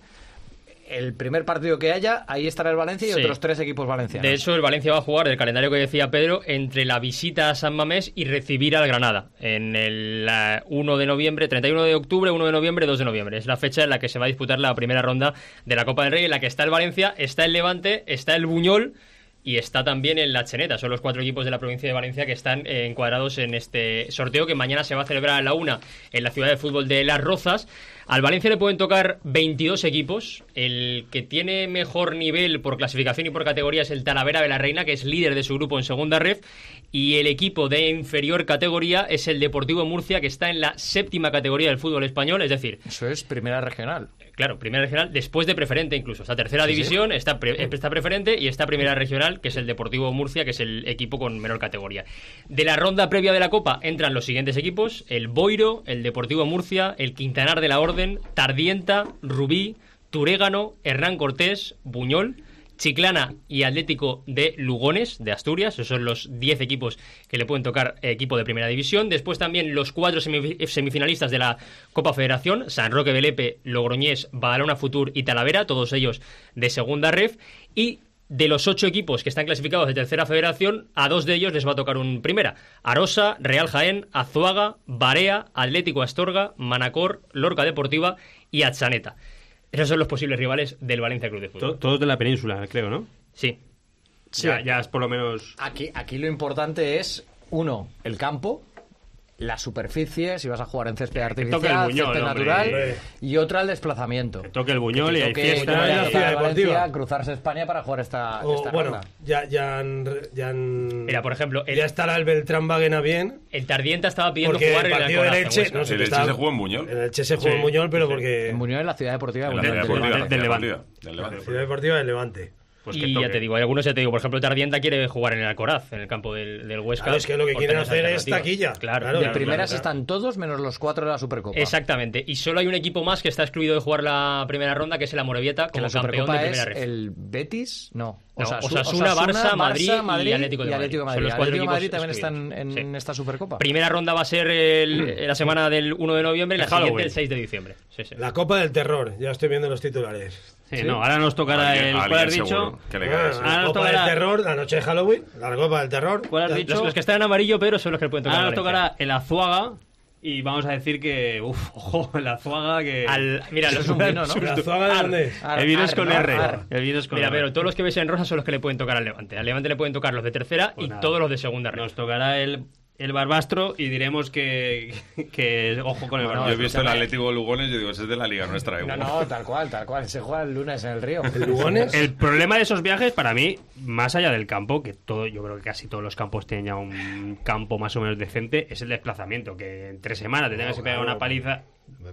[SPEAKER 3] el primer partido que haya, ahí estará el Valencia y
[SPEAKER 16] Sí.
[SPEAKER 3] otros tres equipos valencianos.
[SPEAKER 16] De hecho, el Valencia va a jugar el calendario que decía Pedro entre la visita a San Mamés y recibir al Granada en el uh, uno de noviembre, treinta y uno de octubre, uno de noviembre, dos de noviembre. Es la fecha en la que se va a disputar la primera ronda de la Copa del Rey, en la que está el Valencia, está el Levante, está el Buñol y está también en la Cheneta. Son los cuatro equipos de la provincia de Valencia que están eh, encuadrados en este sorteo que mañana se va a celebrar a la una en la ciudad de fútbol de Las Rozas. Al Valencia le pueden tocar veintidós equipos. El que tiene mejor nivel por clasificación y por categoría es el Talavera de la Reina, que es líder de su grupo en segunda ref. Y el equipo de inferior categoría es el Deportivo Murcia, que está en la séptima categoría del fútbol español. Es decir,
[SPEAKER 3] eso es primera regional.
[SPEAKER 16] Claro, primera regional, después de preferente incluso. Está tercera
[SPEAKER 3] Sí,
[SPEAKER 16] división,
[SPEAKER 3] sí.
[SPEAKER 16] Está, pre- está preferente y está primera regional, que es el Deportivo Murcia, que es el equipo con menor categoría. De la ronda previa de la Copa entran los siguientes equipos: el Boiro, el Deportivo Murcia, el Quintanar de la Orden, Tardienta, Rubí, Turégano, Hernán Cortés, Buñol, Chiclana y Atlético de Lugones, de Asturias. Esos son los diez equipos que le pueden tocar eh, equipo de primera división. Después también los cuatro semif- semifinalistas de la Copa Federación: San Roque, Belepe, Logroñés, Badalona Futur y Talavera, todos ellos de segunda ref. Y de los ocho equipos que están clasificados de tercera federación, a dos de ellos les va a tocar un primera: Arosa, Real Jaén, Azuaga, Barea, Atlético Astorga, Manacor, Lorca Deportiva y Atxaneta. Esos son los posibles rivales del Valencia Club de Fútbol.
[SPEAKER 7] To- Todos de la península, creo, ¿no?
[SPEAKER 16] Sí.
[SPEAKER 3] Sí.
[SPEAKER 7] Ya, ya es por lo menos...
[SPEAKER 3] Aquí, aquí lo importante es, uno, el campo, la superficie, si vas a jugar en césped
[SPEAKER 7] toque el
[SPEAKER 3] artificial,
[SPEAKER 7] Buñol,
[SPEAKER 3] césped
[SPEAKER 7] hombre.
[SPEAKER 3] natural,
[SPEAKER 7] Hombre.
[SPEAKER 3] y otra el desplazamiento.
[SPEAKER 7] Toque el Buñol y hay
[SPEAKER 3] Que
[SPEAKER 7] fiesta.
[SPEAKER 3] toque
[SPEAKER 5] en la
[SPEAKER 3] la
[SPEAKER 5] ciudad
[SPEAKER 3] Valencia,
[SPEAKER 5] deportiva.
[SPEAKER 3] cruzarse España para jugar esta,
[SPEAKER 5] O,
[SPEAKER 3] esta
[SPEAKER 5] bueno,
[SPEAKER 3] ronda.
[SPEAKER 5] ya, ya han, ya han-
[SPEAKER 16] Mira, por ejemplo, el,
[SPEAKER 5] ya estará el Beltrán Wagena bien.
[SPEAKER 16] el Tardienta estaba pidiendo
[SPEAKER 5] Porque
[SPEAKER 16] jugar
[SPEAKER 5] el
[SPEAKER 16] en el
[SPEAKER 5] partido del
[SPEAKER 16] Alcoraz, en
[SPEAKER 5] Elche,
[SPEAKER 16] Huesca.
[SPEAKER 5] no sé
[SPEAKER 9] El
[SPEAKER 5] qué
[SPEAKER 9] Elche
[SPEAKER 5] estaba-
[SPEAKER 9] se jugó en Buñol.
[SPEAKER 5] El Elche se jugó
[SPEAKER 7] Sí,
[SPEAKER 5] en Buñol, pero
[SPEAKER 7] sí.
[SPEAKER 5] porque
[SPEAKER 3] En Buñol, en la ciudad deportiva de
[SPEAKER 9] En la
[SPEAKER 3] Buñol.
[SPEAKER 9] ciudad
[SPEAKER 3] del
[SPEAKER 9] deportiva,
[SPEAKER 3] Levante.
[SPEAKER 7] del
[SPEAKER 9] ciudad
[SPEAKER 7] Levante.
[SPEAKER 9] deportiva, del Levante.
[SPEAKER 5] Ciudad Deportiva del Levante.
[SPEAKER 7] Pues que
[SPEAKER 16] Y
[SPEAKER 7] toque.
[SPEAKER 16] ya te digo, hay algunos, ya te digo, por ejemplo, Tardienta quiere jugar en el Alcoraz, en el campo del, del Huesca.
[SPEAKER 5] Claro, es que lo que
[SPEAKER 16] por
[SPEAKER 5] quieren
[SPEAKER 16] tener esa
[SPEAKER 5] hacer es
[SPEAKER 16] alternativa.
[SPEAKER 5] taquilla.
[SPEAKER 16] Claro,
[SPEAKER 5] Claro,
[SPEAKER 3] De
[SPEAKER 5] claro,
[SPEAKER 3] primeras
[SPEAKER 5] claro.
[SPEAKER 3] están todos menos los cuatro de la Supercopa.
[SPEAKER 16] Exactamente. Y solo hay un equipo más que está excluido de jugar la primera ronda, que es el Amorebieta,
[SPEAKER 3] Que
[SPEAKER 16] como
[SPEAKER 3] la
[SPEAKER 16] campeón
[SPEAKER 3] Supercopa
[SPEAKER 16] de
[SPEAKER 3] es
[SPEAKER 16] primera ref.
[SPEAKER 3] el Betis, no.
[SPEAKER 16] No,
[SPEAKER 3] Osasu-
[SPEAKER 16] Osasuna, Barça, Madrid y Atlético de
[SPEAKER 3] y
[SPEAKER 16] Madrid.
[SPEAKER 3] Atlético de
[SPEAKER 16] Son
[SPEAKER 3] Madrid.
[SPEAKER 16] los cuatro
[SPEAKER 3] Atlético de Madrid
[SPEAKER 16] equipos
[SPEAKER 3] también están en
[SPEAKER 16] excluidos. Sí.
[SPEAKER 3] esta Supercopa.
[SPEAKER 16] Primera ronda va a ser el- la semana del uno de noviembre y la
[SPEAKER 7] El
[SPEAKER 16] siguiente
[SPEAKER 7] Halloween.
[SPEAKER 16] el seis de diciembre. Sí, sí.
[SPEAKER 5] La Copa del Terror, ya estoy viendo los titulares.
[SPEAKER 7] Sí, no, ahora nos tocará
[SPEAKER 9] Alguien-
[SPEAKER 7] el... ¿Cuál
[SPEAKER 9] alguien
[SPEAKER 7] has dicho?
[SPEAKER 9] seguro que le
[SPEAKER 5] Ah,
[SPEAKER 9] cae eso.
[SPEAKER 7] Ah,
[SPEAKER 5] la
[SPEAKER 7] nos
[SPEAKER 5] Copa
[SPEAKER 7] tocará-
[SPEAKER 5] del Terror, la noche de Halloween, la Copa del Terror.
[SPEAKER 7] ¿Cuál has
[SPEAKER 5] Ya-
[SPEAKER 7] dicho?
[SPEAKER 16] Los, los que están en amarillo, Pedro, son los que le pueden tocar
[SPEAKER 7] Ahora
[SPEAKER 16] a
[SPEAKER 7] nos
[SPEAKER 16] Valencia.
[SPEAKER 7] tocará el Azuaga y vamos a decir que... Uf, ojo, el Azuaga que...
[SPEAKER 16] Al- mira,
[SPEAKER 3] Eso
[SPEAKER 16] los-
[SPEAKER 3] es un vino, ¿no?
[SPEAKER 5] ¿La Azuaga de
[SPEAKER 7] Ar.
[SPEAKER 5] dónde es?
[SPEAKER 3] Ar,
[SPEAKER 7] El vino es
[SPEAKER 3] ar,
[SPEAKER 7] con
[SPEAKER 3] ¿no?
[SPEAKER 7] R.
[SPEAKER 3] Ar.
[SPEAKER 7] El vino es con
[SPEAKER 16] Mira,
[SPEAKER 7] R.
[SPEAKER 16] pero todos los que ves en rosa son los que le pueden tocar al Levante. Al Levante le pueden tocar los de tercera
[SPEAKER 7] Pues
[SPEAKER 16] y
[SPEAKER 7] nada.
[SPEAKER 16] todos los de segunda red.
[SPEAKER 7] Nos tocará el, el Barbastro y diremos que, que ojo con el
[SPEAKER 3] Bueno,
[SPEAKER 9] Yo he
[SPEAKER 7] Barbastro.
[SPEAKER 9] visto el Atlético Lugones y digo, ese es de la liga nuestra.
[SPEAKER 3] No,
[SPEAKER 9] igual.
[SPEAKER 3] no, tal cual, tal cual. Se juega el lunes en el Río.
[SPEAKER 5] ¿El Lugones?
[SPEAKER 7] El problema de esos viajes, para mí, más allá del campo, que todo, yo creo que casi todos los campos tienen ya un campo más o menos decente, es el desplazamiento. Que en tres semanas te tengas que pegar una paliza.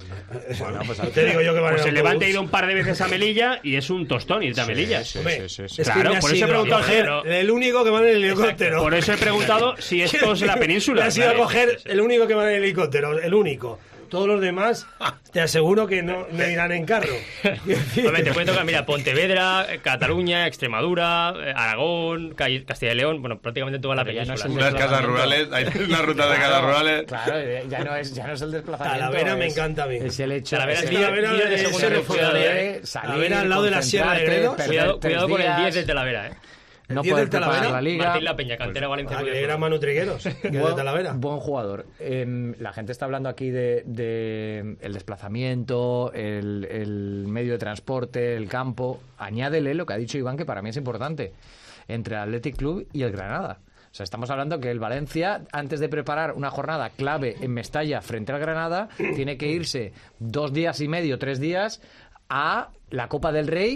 [SPEAKER 5] Bueno, pues te digo yo que van
[SPEAKER 7] Pues
[SPEAKER 5] en
[SPEAKER 7] el Levante ha
[SPEAKER 5] autobús.
[SPEAKER 7] ido un par de veces a Melilla y es un tostón irte a Melilla.
[SPEAKER 5] Hombre,
[SPEAKER 3] sí, sí, sí.
[SPEAKER 5] es
[SPEAKER 7] Claro,
[SPEAKER 5] que me ha
[SPEAKER 7] por eso he
[SPEAKER 5] sido
[SPEAKER 7] preguntado
[SPEAKER 5] a coger
[SPEAKER 7] pero-
[SPEAKER 5] el único que va en el helicóptero.
[SPEAKER 7] Por eso he preguntado si esto es en la península.
[SPEAKER 5] Me ha sido a
[SPEAKER 7] ¿sabes?
[SPEAKER 5] coger el único que va en el helicóptero, el único. Todos los demás, te aseguro que no me irán en carro.
[SPEAKER 16] Hombre, te pueden tocar, mira, Pontevedra, eh, Cataluña, Extremadura, eh, Aragón, Ca- Castilla y León, bueno, prácticamente toda la
[SPEAKER 3] Pero ya no
[SPEAKER 16] península.
[SPEAKER 3] es el
[SPEAKER 9] Unas casas rurales, hay una ruta de casas rurales.
[SPEAKER 3] Claro, ya no es, ya no es el desplazamiento.
[SPEAKER 5] Talavera me
[SPEAKER 3] es-
[SPEAKER 5] encanta a mí.
[SPEAKER 3] Es el hecho
[SPEAKER 16] Talavera
[SPEAKER 3] es
[SPEAKER 16] es
[SPEAKER 3] el-
[SPEAKER 16] Talavera
[SPEAKER 5] Talavera
[SPEAKER 16] de
[SPEAKER 5] es
[SPEAKER 16] segunda
[SPEAKER 5] el
[SPEAKER 16] refugiado,
[SPEAKER 5] refugiado,
[SPEAKER 16] eh.
[SPEAKER 3] salir,
[SPEAKER 5] Talavera al lado de la Sierra de
[SPEAKER 3] concentrarte,
[SPEAKER 5] Gredos.
[SPEAKER 3] perder
[SPEAKER 16] Cuidado,
[SPEAKER 3] tres
[SPEAKER 16] cuidado con el
[SPEAKER 3] días,
[SPEAKER 16] diez de Talavera, eh.
[SPEAKER 3] No
[SPEAKER 5] diez
[SPEAKER 3] poder
[SPEAKER 5] del
[SPEAKER 3] preparar
[SPEAKER 5] Talavera,
[SPEAKER 3] la liga.
[SPEAKER 16] Martín La Peña, cantera Valencia.
[SPEAKER 5] Ah,
[SPEAKER 16] Club de
[SPEAKER 5] que era
[SPEAKER 16] Fútbol.
[SPEAKER 5] Manu Trigueros, que es de
[SPEAKER 3] Buen-
[SPEAKER 5] Talavera.
[SPEAKER 3] Buen jugador. Em, la gente está hablando aquí de, de el desplazamiento, el, el medio de transporte, el campo. Añádele lo que ha dicho Iván, que para mí es importante, entre el Athletic Club y el Granada. O sea, estamos hablando que el Valencia, antes de preparar una jornada clave en Mestalla frente al Granada, tiene que irse dos días y medio, tres días a la Copa del Rey,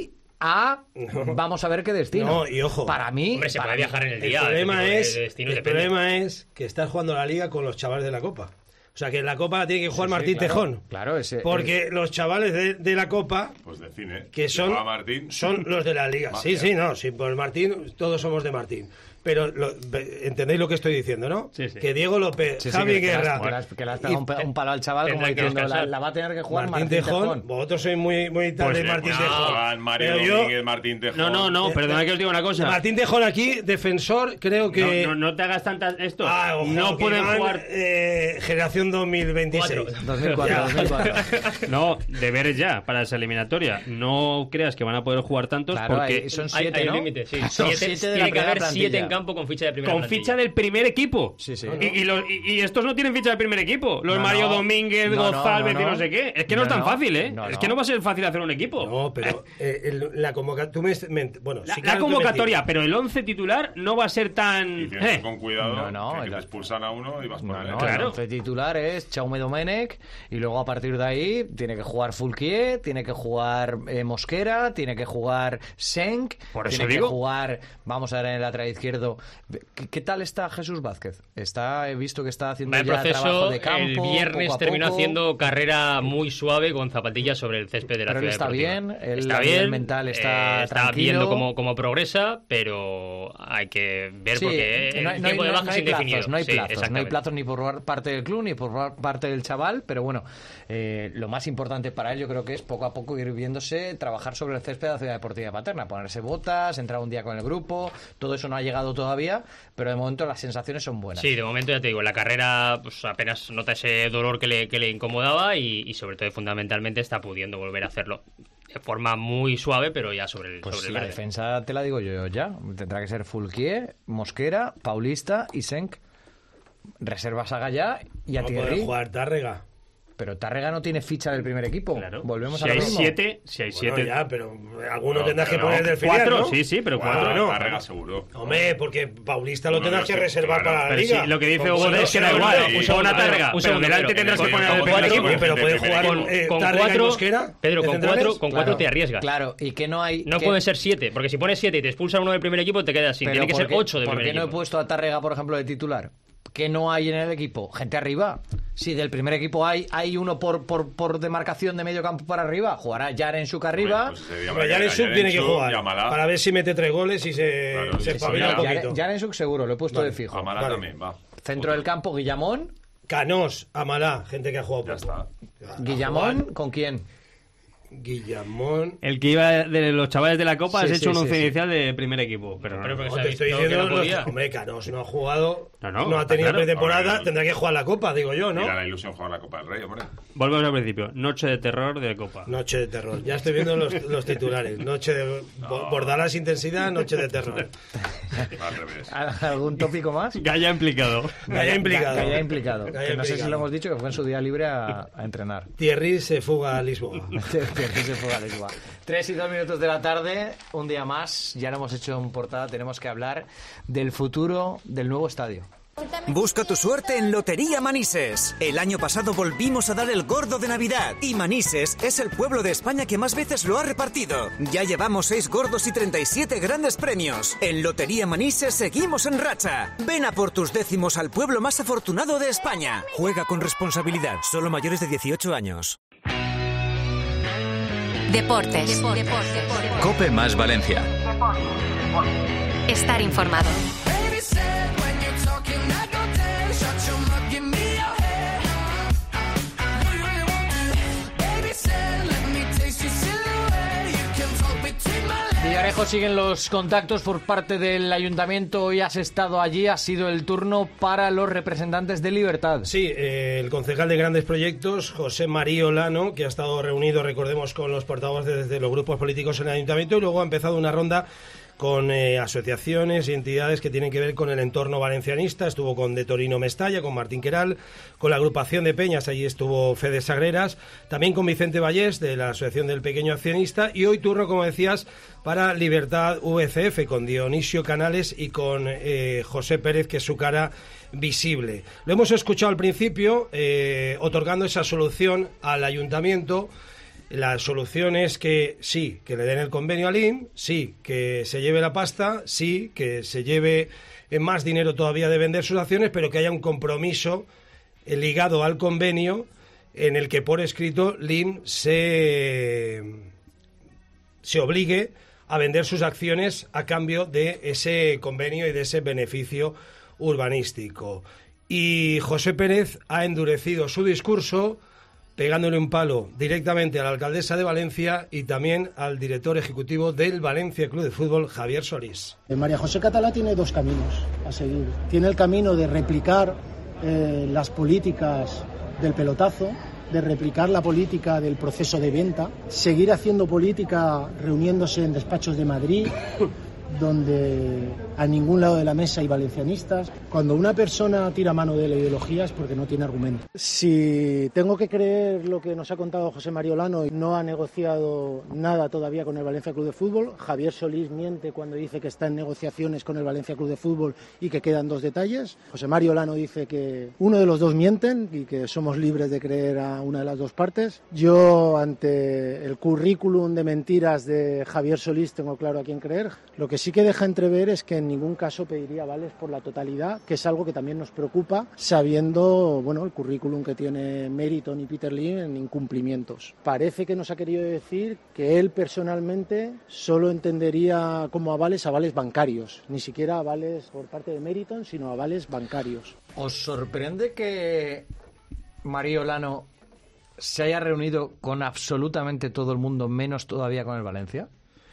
[SPEAKER 3] a vamos a ver qué destino.
[SPEAKER 5] No, y ojo.
[SPEAKER 3] Para mí...
[SPEAKER 16] Hombre, se
[SPEAKER 3] para
[SPEAKER 16] puede
[SPEAKER 3] mí,
[SPEAKER 16] viajar en el
[SPEAKER 5] El
[SPEAKER 16] día.
[SPEAKER 5] problema,
[SPEAKER 16] de-
[SPEAKER 5] es,
[SPEAKER 16] de destino
[SPEAKER 5] el
[SPEAKER 16] depende.
[SPEAKER 5] problema es que estás jugando la liga con los chavales de la Copa. O sea, que en la Copa la tiene que jugar
[SPEAKER 3] Sí, sí,
[SPEAKER 5] Martín
[SPEAKER 3] claro,
[SPEAKER 5] Tejón.
[SPEAKER 3] Claro, ese...
[SPEAKER 5] Porque los chavales de, de la Copa,
[SPEAKER 9] Pues de cine.
[SPEAKER 5] que son,
[SPEAKER 9] Llevaba Martín.
[SPEAKER 5] son los de la liga. Sí,
[SPEAKER 9] Magia.
[SPEAKER 5] sí, no, sí, por Martín, todos somos de Martín. Pero lo- entendéis lo que estoy diciendo, ¿no?
[SPEAKER 7] Sí, sí.
[SPEAKER 5] Que Diego López,
[SPEAKER 3] Sí, sí,
[SPEAKER 5] Javi
[SPEAKER 3] que, que le has-
[SPEAKER 5] Guerra...
[SPEAKER 3] que le has- que le has pegado un, pe- un palo al chaval como
[SPEAKER 16] Tendrá que
[SPEAKER 3] diciendo, la,
[SPEAKER 16] descansar.
[SPEAKER 3] la va a tener que jugar
[SPEAKER 5] Martín,
[SPEAKER 3] Martín,
[SPEAKER 5] Tejón,
[SPEAKER 3] Tejón.
[SPEAKER 5] vosotros sois muy, muy tal
[SPEAKER 7] Pues,
[SPEAKER 5] de
[SPEAKER 7] eh,
[SPEAKER 5] Martín
[SPEAKER 9] No,
[SPEAKER 5] Tejón.
[SPEAKER 9] Juan, Mario
[SPEAKER 5] Pero yo-
[SPEAKER 9] Domínguez, Martín Tejón.
[SPEAKER 7] No, no, no, perdona que os diga una cosa.
[SPEAKER 5] Martín Tejón aquí, defensor, creo que...
[SPEAKER 7] No, no, no te hagas tantas esto.
[SPEAKER 5] Ah, ojo,
[SPEAKER 7] no
[SPEAKER 5] que
[SPEAKER 7] pueden
[SPEAKER 5] van,
[SPEAKER 7] jugar.
[SPEAKER 5] eh, generación dos mil veintiséis.
[SPEAKER 3] dos mil cuatro,
[SPEAKER 5] Ya.
[SPEAKER 3] dos mil cuatro.
[SPEAKER 7] No, deberes ya para esa eliminatoria. No creas que van a poder jugar tantos
[SPEAKER 3] Claro,
[SPEAKER 7] porque
[SPEAKER 3] hay- son
[SPEAKER 16] Hay,
[SPEAKER 3] siete,
[SPEAKER 16] hay
[SPEAKER 3] ¿no?
[SPEAKER 16] un límite, sí.
[SPEAKER 3] Son
[SPEAKER 16] Siete-
[SPEAKER 3] siete de la
[SPEAKER 16] tiene que
[SPEAKER 3] primera
[SPEAKER 16] haber siete
[SPEAKER 3] plantilla.
[SPEAKER 16] en campo con ficha de primera
[SPEAKER 7] con
[SPEAKER 16] plantilla.
[SPEAKER 7] ficha del primer equipo.
[SPEAKER 3] Sí, sí.
[SPEAKER 7] Y, y los- y- y estos no tienen ficha del primer equipo. Los
[SPEAKER 3] No,
[SPEAKER 7] Mario
[SPEAKER 3] no.
[SPEAKER 7] Domínguez,
[SPEAKER 3] No, no,
[SPEAKER 7] González
[SPEAKER 3] no,
[SPEAKER 7] y
[SPEAKER 3] no.
[SPEAKER 7] no sé qué. Es que no,
[SPEAKER 3] No,
[SPEAKER 7] es tan
[SPEAKER 3] no.
[SPEAKER 7] fácil, ¿eh?
[SPEAKER 3] No,
[SPEAKER 7] es
[SPEAKER 3] no.
[SPEAKER 7] que no va a ser fácil hacer un equipo.
[SPEAKER 5] No, pero eh, el- la convocatoria... Tú me, me- bueno,
[SPEAKER 7] La,
[SPEAKER 5] sí,
[SPEAKER 7] la
[SPEAKER 5] claro, tú me
[SPEAKER 7] convocatoria,
[SPEAKER 5] entiendes.
[SPEAKER 7] pero el once titular no va a ser tan...
[SPEAKER 9] Y tienes que
[SPEAKER 7] eh.
[SPEAKER 9] ir con cuidado,
[SPEAKER 3] No, no,
[SPEAKER 9] que
[SPEAKER 3] el-
[SPEAKER 9] te expulsan a uno y vas por
[SPEAKER 3] No,
[SPEAKER 9] él.
[SPEAKER 3] no,
[SPEAKER 7] Claro.
[SPEAKER 3] el once titular es Jaume Domènech y luego a partir de ahí tiene que jugar Fulquier, tiene que jugar eh, Mosquera, tiene que jugar Senk,
[SPEAKER 7] Por eso
[SPEAKER 3] tiene
[SPEAKER 7] digo.
[SPEAKER 3] que jugar, vamos a ver en el lateral izquierdo. ¿Qué, qué tal está Jesús Vázquez? Está, he visto que está haciendo
[SPEAKER 16] Va en
[SPEAKER 3] ya trabajo
[SPEAKER 16] proceso,
[SPEAKER 3] de campo.
[SPEAKER 16] el
[SPEAKER 3] poco
[SPEAKER 16] viernes
[SPEAKER 3] a
[SPEAKER 16] terminó
[SPEAKER 3] poco,
[SPEAKER 16] haciendo carrera muy suave con zapatillas sobre el césped de la
[SPEAKER 3] pero él
[SPEAKER 16] ciudad
[SPEAKER 3] está
[SPEAKER 16] deportiva.
[SPEAKER 3] bien, él
[SPEAKER 16] está
[SPEAKER 3] a nivel
[SPEAKER 16] bien,
[SPEAKER 3] mental está
[SPEAKER 16] eh, está
[SPEAKER 3] tranquilo.
[SPEAKER 16] viendo cómo, cómo progresa, pero hay que ver
[SPEAKER 3] Sí,
[SPEAKER 16] porque el
[SPEAKER 3] no hay, no hay-
[SPEAKER 16] tiempo de
[SPEAKER 3] no
[SPEAKER 16] baja es
[SPEAKER 3] hay
[SPEAKER 16] indefinido.
[SPEAKER 3] plazos, no hay
[SPEAKER 16] Sí,
[SPEAKER 3] plazos, no hay
[SPEAKER 16] exactamente.
[SPEAKER 3] plazos ni por parte del club ni por parte del chaval, pero bueno, eh, lo más importante para él yo creo que es poco a poco ir viéndose, trabajar sobre el césped de la Ciudad Deportiva Paterna, ponerse botas, entrar un día con el grupo, todo eso no ha llegado todavía, pero de momento las sensaciones son buenas.
[SPEAKER 16] Sí, de momento ya te digo, en la carrera pues, apenas nota ese dolor que le, que le incomodaba y, y sobre todo fundamentalmente está pudiendo volver a hacerlo de forma muy suave, pero ya sobre el,
[SPEAKER 3] Pues
[SPEAKER 16] sobre el
[SPEAKER 3] la
[SPEAKER 16] verde.
[SPEAKER 3] defensa te la digo yo ya, tendrá que ser Fulquier, Mosquera, Paulista y Senk. Reservas a Gallá y a
[SPEAKER 5] No puede
[SPEAKER 3] Thierry.
[SPEAKER 5] jugar Tárrega.
[SPEAKER 3] Pero Tárrega no tiene ficha del primer equipo. Volvemos
[SPEAKER 7] Si
[SPEAKER 3] a lo
[SPEAKER 7] hay
[SPEAKER 3] mismo.
[SPEAKER 7] siete, si hay
[SPEAKER 5] Bueno,
[SPEAKER 7] siete...
[SPEAKER 5] ya, pero alguno
[SPEAKER 9] No,
[SPEAKER 5] tendrás que
[SPEAKER 9] pero
[SPEAKER 5] poner
[SPEAKER 9] no.
[SPEAKER 5] del filial,
[SPEAKER 7] Cuatro,
[SPEAKER 5] ¿no?
[SPEAKER 7] sí, sí, pero
[SPEAKER 5] Bueno,
[SPEAKER 7] cuatro.
[SPEAKER 5] no.
[SPEAKER 9] Tárrega seguro.
[SPEAKER 5] Hombre, porque Paulista lo
[SPEAKER 9] Uno
[SPEAKER 5] tendrás
[SPEAKER 9] de
[SPEAKER 5] que
[SPEAKER 9] los que-
[SPEAKER 5] reservar
[SPEAKER 9] claro.
[SPEAKER 5] para la
[SPEAKER 7] Pero
[SPEAKER 5] liga.
[SPEAKER 7] sí, lo que dice
[SPEAKER 5] Con-
[SPEAKER 7] Hugo
[SPEAKER 5] con-
[SPEAKER 7] es que da
[SPEAKER 5] con-
[SPEAKER 7] igual.
[SPEAKER 5] con-
[SPEAKER 7] Un
[SPEAKER 5] con-
[SPEAKER 7] segundo
[SPEAKER 5] con-
[SPEAKER 7] Tárrega,
[SPEAKER 16] un
[SPEAKER 7] pero
[SPEAKER 16] segundo,
[SPEAKER 7] delante
[SPEAKER 16] pero-
[SPEAKER 7] tendrás que
[SPEAKER 16] con-
[SPEAKER 7] poner
[SPEAKER 16] con
[SPEAKER 7] al primer
[SPEAKER 16] cuatro-
[SPEAKER 7] equipo.
[SPEAKER 5] pero puede
[SPEAKER 9] de
[SPEAKER 5] jugar
[SPEAKER 9] primer
[SPEAKER 5] eh,
[SPEAKER 16] con
[SPEAKER 5] Tárrega y
[SPEAKER 16] cuatro,
[SPEAKER 5] Mosquera.
[SPEAKER 16] Pedro,
[SPEAKER 5] ¿de
[SPEAKER 16] con
[SPEAKER 5] centrales?
[SPEAKER 16] cuatro, con
[SPEAKER 3] Claro,
[SPEAKER 16] cuatro te arriesgas.
[SPEAKER 3] Claro, y que no hay.
[SPEAKER 16] No
[SPEAKER 3] que-
[SPEAKER 16] pueden ser siete, porque si pones siete y te expulsan uno del primer equipo, te quedas sin.
[SPEAKER 3] pero
[SPEAKER 16] Tiene que
[SPEAKER 3] ¿por
[SPEAKER 16] ser
[SPEAKER 3] qué-
[SPEAKER 16] ocho del
[SPEAKER 3] ¿Por
[SPEAKER 16] primer
[SPEAKER 3] qué no he
[SPEAKER 16] equipo.
[SPEAKER 3] puesto a Tárrega, por ejemplo, de titular? ¿Qué no hay en el equipo? Gente arriba. Si del primer equipo hay, hay uno por, por, por demarcación de medio campo para arriba, jugará Yarensuk arriba.
[SPEAKER 9] Pues ese día
[SPEAKER 5] Pero
[SPEAKER 9] mañana,
[SPEAKER 5] Yarensuk tiene que
[SPEAKER 9] Yarensuk,
[SPEAKER 5] jugar
[SPEAKER 9] Yamalá.
[SPEAKER 5] para ver si mete tres goles y se,
[SPEAKER 9] Claro,
[SPEAKER 5] se
[SPEAKER 9] sí, sí,
[SPEAKER 5] espabila
[SPEAKER 9] sí,
[SPEAKER 5] un
[SPEAKER 9] ya-
[SPEAKER 5] poquito.
[SPEAKER 3] Yarensuk seguro, lo he puesto
[SPEAKER 5] Vale.
[SPEAKER 3] de fijo.
[SPEAKER 9] Amalá
[SPEAKER 5] Vale.
[SPEAKER 9] también, va.
[SPEAKER 3] Centro del campo, Guillamón.
[SPEAKER 5] Canós, Amalá, gente que ha jugado
[SPEAKER 9] Ya
[SPEAKER 5] poco.
[SPEAKER 9] está.
[SPEAKER 3] Guillamón, ¿con quién?
[SPEAKER 5] Guillamón.
[SPEAKER 7] El que iba de los chavales de la Copa
[SPEAKER 3] Sí,
[SPEAKER 7] has
[SPEAKER 3] sí,
[SPEAKER 7] hecho un
[SPEAKER 3] sí,
[SPEAKER 7] once
[SPEAKER 3] sí.
[SPEAKER 7] inicial de primer equipo. Pero no.
[SPEAKER 16] Pero porque
[SPEAKER 5] No,
[SPEAKER 16] se ha
[SPEAKER 5] te estoy
[SPEAKER 16] visto que
[SPEAKER 5] diciendo,
[SPEAKER 16] no podía.
[SPEAKER 5] los- hombre, Canós no ha jugado,
[SPEAKER 7] No,
[SPEAKER 5] no,
[SPEAKER 7] no,
[SPEAKER 5] ha
[SPEAKER 7] está
[SPEAKER 5] tenido
[SPEAKER 7] claro.
[SPEAKER 5] pretemporada,
[SPEAKER 9] Hombre,
[SPEAKER 5] tendrá que jugar la Copa, digo yo, ¿no?
[SPEAKER 9] Era la ilusión jugar la Copa del Rey, hombre.
[SPEAKER 7] Volvemos al principio. Noche de terror de Copa.
[SPEAKER 5] Noche de terror. Ya estoy viendo los, los titulares. Noche de Bo- Bordalas intensidad, noche de terror.
[SPEAKER 9] Al revés.
[SPEAKER 3] ¿Algún tópico más?
[SPEAKER 7] Gaya implicado.
[SPEAKER 5] Gaya implicado.
[SPEAKER 3] Gaya implicado.
[SPEAKER 5] Gaya
[SPEAKER 3] que no sé si
[SPEAKER 5] implicado.
[SPEAKER 3] lo hemos dicho, que fue en su día libre a, a entrenar.
[SPEAKER 5] Thierry se fuga a Lisboa.
[SPEAKER 3] Se fue a Lisboa. Tres y dos minutos de la tarde, un día más. Ya lo hemos hecho en portada. Tenemos que hablar del futuro del nuevo estadio.
[SPEAKER 17] Busca tu suerte en Lotería Manises. El año pasado volvimos a dar el gordo de Navidad y Manises es el pueblo de España que más veces lo ha repartido. Ya llevamos seis gordos y treinta y siete grandes premios. En Lotería Manises seguimos en racha. Ven a por tus décimos al pueblo más afortunado de España. Juega con responsabilidad, solo mayores de dieciocho años.
[SPEAKER 1] Deportes. Deportes.
[SPEAKER 11] Cope más Valencia.
[SPEAKER 1] Estar informado.
[SPEAKER 3] Villarejo, siguen los contactos por parte del ayuntamiento. Hoy has estado allí, ha sido el turno para los representantes de Libertad.
[SPEAKER 5] Sí, eh, el concejal de Grandes Proyectos, José María Olano, que ha estado reunido, recordemos, con los portavoces de los grupos políticos en el ayuntamiento, y luego ha empezado una ronda con eh, asociaciones y entidades que tienen que ver con el entorno valencianista. Estuvo con De Torino Mestalla, con Martín Queral, con la agrupación de Peñas, allí estuvo Fede Sagreras, también con Vicente Vallés, de la Asociación del Pequeño Accionista, y hoy turno, como decías, para Libertad V C F, con Dionisio Canales y con eh, José Pérez, que es su cara visible. Lo hemos escuchado al principio, eh, otorgando esa solución al ayuntamiento, La solución es que sí, que le den el convenio al I M, sí, que se lleve la pasta, sí, que se lleve más dinero todavía de vender sus acciones, pero que haya un compromiso ligado al convenio en el que por escrito el I M se, se obligue a vender sus acciones a cambio de ese convenio y de ese beneficio urbanístico. Y José Pérez ha endurecido su discurso pegándole un palo directamente a la alcaldesa de Valencia y también al director ejecutivo del Valencia Club de Fútbol, Javier Solís.
[SPEAKER 6] María José Catalá tiene dos caminos a seguir. Tiene el camino de replicar eh, las políticas del pelotazo, de replicar la política del proceso de venta, seguir haciendo política reuniéndose en despachos de Madrid, donde a ningún lado de la mesa hay valencianistas. Cuando una persona tira mano de la ideología es porque no tiene argumento. Si tengo que creer lo que nos ha contado José María Olano, no ha negociado nada todavía con el Valencia Club de Fútbol. Javier Solís miente cuando dice que está en negociaciones con el Valencia Club de Fútbol y que quedan dos detalles. José María Olano dice que uno de los dos mienten y que somos libres de creer a una de las dos partes. Yo, ante el currículum de mentiras de Javier Solís, tengo claro a quién creer. Lo que sí que deja entrever es que en ningún caso pediría avales por la totalidad, que es algo que también nos preocupa, sabiendo, bueno, el currículum que tiene Meriton y Peter Lim en incumplimientos. Parece que nos ha querido decir que él personalmente solo entendería como avales avales bancarios, ni siquiera avales por parte de Meriton, sino avales bancarios.
[SPEAKER 3] ¿Os sorprende que María Olano se haya reunido con absolutamente todo el mundo, menos todavía con el Valencia?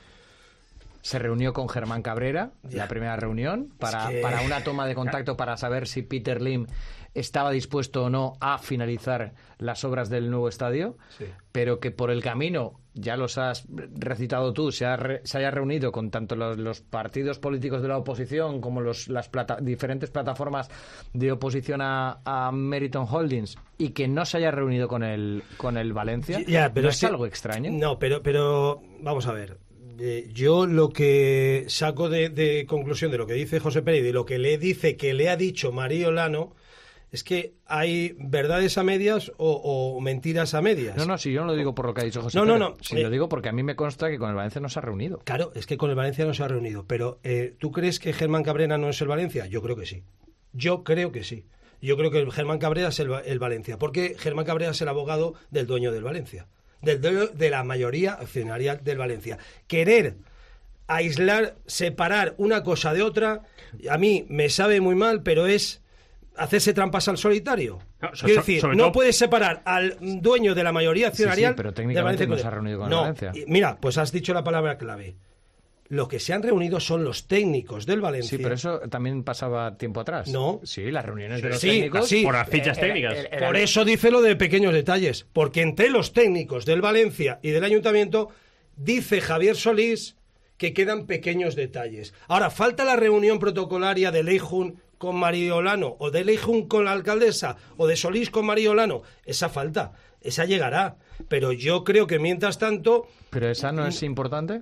[SPEAKER 3] Se reunió con Germán Cabrera, ya. La primera reunión, para, es que... para una toma de contacto para saber si Peter Lim estaba dispuesto o no a finalizar las obras del nuevo estadio, sí. Pero que por el camino, ya los has recitado tú, se, ha re, se haya reunido con tanto los, los partidos políticos de la oposición como los, las plata, diferentes plataformas de oposición a, a Meriton Holdings, y que no se haya reunido con el, con el Valencia.
[SPEAKER 5] Ya, pero
[SPEAKER 3] ¿No
[SPEAKER 5] es,
[SPEAKER 3] es
[SPEAKER 5] que,
[SPEAKER 3] algo extraño?
[SPEAKER 5] No, pero, pero vamos a ver. Eh, yo lo que saco de, de conclusión de lo que dice José Pérez y lo que le dice que le ha dicho María Olano es que hay verdades a medias o, o mentiras a medias.
[SPEAKER 3] No, no, si yo no lo digo por lo que ha dicho José
[SPEAKER 5] no,
[SPEAKER 3] Pérez.
[SPEAKER 5] No, no,
[SPEAKER 3] si
[SPEAKER 5] eh,
[SPEAKER 3] lo digo porque a mí me consta que con el Valencia no se ha reunido.
[SPEAKER 5] Claro, es que con el Valencia no se ha reunido. Pero, eh, ¿tú crees que Germán Cabrera no es el Valencia? Yo creo que sí. Yo creo que sí. Yo creo que Germán Cabrera es el, el Valencia. Porque Germán Cabrera es el abogado del dueño del Valencia. Del dueño de la mayoría accionaria del Valencia. Querer aislar, separar una cosa de otra, a mí me sabe muy mal, pero es hacerse trampas al solitario. No, so, Quiero decir, no todo... puedes separar al dueño de la mayoría accionarial...
[SPEAKER 3] Sí, sí, pero técnicamente no se ha reunido con
[SPEAKER 5] no,
[SPEAKER 3] el Valencia.
[SPEAKER 5] Mira, pues has dicho la palabra clave. Lo que se han reunido son los técnicos del Valencia.
[SPEAKER 3] Sí, pero eso también pasaba tiempo atrás.
[SPEAKER 5] No.
[SPEAKER 3] Sí, las reuniones de los
[SPEAKER 5] sí,
[SPEAKER 3] técnicos...
[SPEAKER 5] Sí,
[SPEAKER 7] por las fichas
[SPEAKER 3] era,
[SPEAKER 7] técnicas.
[SPEAKER 3] Era, era,
[SPEAKER 5] por eso dice lo de pequeños detalles. Porque entre los técnicos del Valencia y del Ayuntamiento, dice Javier Solís que quedan pequeños detalles. Ahora, falta la reunión protocolaria de Leijun con María Olano, o de Leijun con la alcaldesa, o de Solís con María Olano. Esa falta, esa llegará. Pero yo creo que mientras tanto...
[SPEAKER 3] ¿Pero esa no es importante?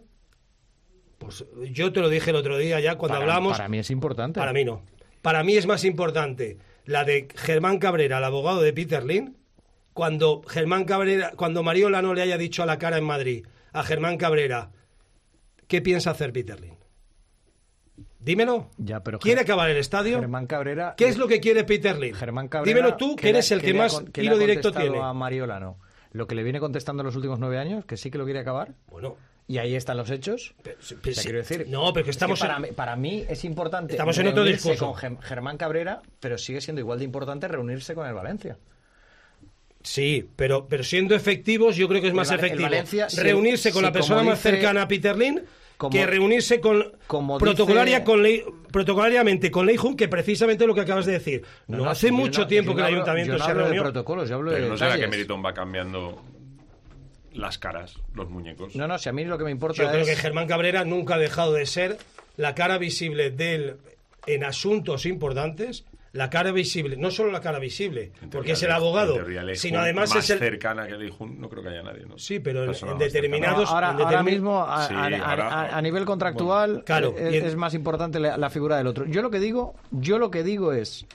[SPEAKER 5] Pues yo te lo dije el otro día ya cuando
[SPEAKER 3] para,
[SPEAKER 5] hablamos...
[SPEAKER 3] Para mí es importante.
[SPEAKER 5] Para mí no. Para mí es más importante la de Germán Cabrera, el abogado de Peter Lim, cuando Germán Cabrera, cuando María Olano le haya dicho a la cara en Madrid a Germán Cabrera, ¿qué piensa hacer Peter Lim? Dímelo.
[SPEAKER 3] Ya, pero
[SPEAKER 5] ¿Quiere acabar el estadio?
[SPEAKER 3] Germán Cabrera.
[SPEAKER 5] ¿Qué es lo que quiere Peter Lim?
[SPEAKER 3] Germán Cabrera.
[SPEAKER 5] Dímelo tú, que, que eres el que, que más
[SPEAKER 3] que
[SPEAKER 5] hilo directo tiene.
[SPEAKER 3] A María Olano, lo que le viene contestando en los últimos nueve años, que sí que lo quiere acabar.
[SPEAKER 5] Bueno.
[SPEAKER 3] Y ahí están los hechos.
[SPEAKER 5] Pero, pero,
[SPEAKER 3] o sea, quiero decir,
[SPEAKER 5] no, pero que estamos
[SPEAKER 3] es que para, mí, para mí es importante
[SPEAKER 5] estamos en otro discurso
[SPEAKER 3] con Germán Cabrera, pero sigue siendo igual de importante reunirse con el Valencia.
[SPEAKER 5] Sí, pero, pero siendo efectivos, yo creo que es más
[SPEAKER 3] el,
[SPEAKER 5] efectivo
[SPEAKER 3] el Valencia,
[SPEAKER 5] reunirse
[SPEAKER 3] si,
[SPEAKER 5] con
[SPEAKER 3] si
[SPEAKER 5] la persona
[SPEAKER 3] dice,
[SPEAKER 5] más cercana a Peter Lim
[SPEAKER 3] como,
[SPEAKER 5] que reunirse con protocolaria
[SPEAKER 3] dice,
[SPEAKER 5] con Ley, protocolariamente con Leijun, que precisamente lo que acabas de decir. No, no hace mucho
[SPEAKER 3] no,
[SPEAKER 5] tiempo que
[SPEAKER 3] no
[SPEAKER 5] el
[SPEAKER 3] hablo,
[SPEAKER 5] ayuntamiento
[SPEAKER 3] no
[SPEAKER 5] se reunió.
[SPEAKER 3] De protocolos, yo hablo
[SPEAKER 9] pero
[SPEAKER 3] de
[SPEAKER 9] no
[SPEAKER 3] detalles.
[SPEAKER 9] será que Meriton va cambiando las caras, los muñecos.
[SPEAKER 3] No, no, si a mí lo que me importa
[SPEAKER 5] yo
[SPEAKER 3] es...
[SPEAKER 5] creo que Germán Cabrera nunca ha dejado de ser la cara visible de él en asuntos importantes. La cara visible, no solo la cara visible, porque es el abogado, sino además
[SPEAKER 9] más
[SPEAKER 5] es el...
[SPEAKER 9] cercana que Leijun, no creo que haya nadie, ¿no?
[SPEAKER 5] Sí, pero en, en determinados...
[SPEAKER 3] Ahora,
[SPEAKER 5] en determin...
[SPEAKER 3] ahora mismo, a,
[SPEAKER 9] sí,
[SPEAKER 3] a, a,
[SPEAKER 9] ahora,
[SPEAKER 3] a, a nivel contractual,
[SPEAKER 5] bueno, claro,
[SPEAKER 3] es,
[SPEAKER 5] en...
[SPEAKER 3] es más importante la, la figura del otro. Yo lo que digo, yo lo que digo es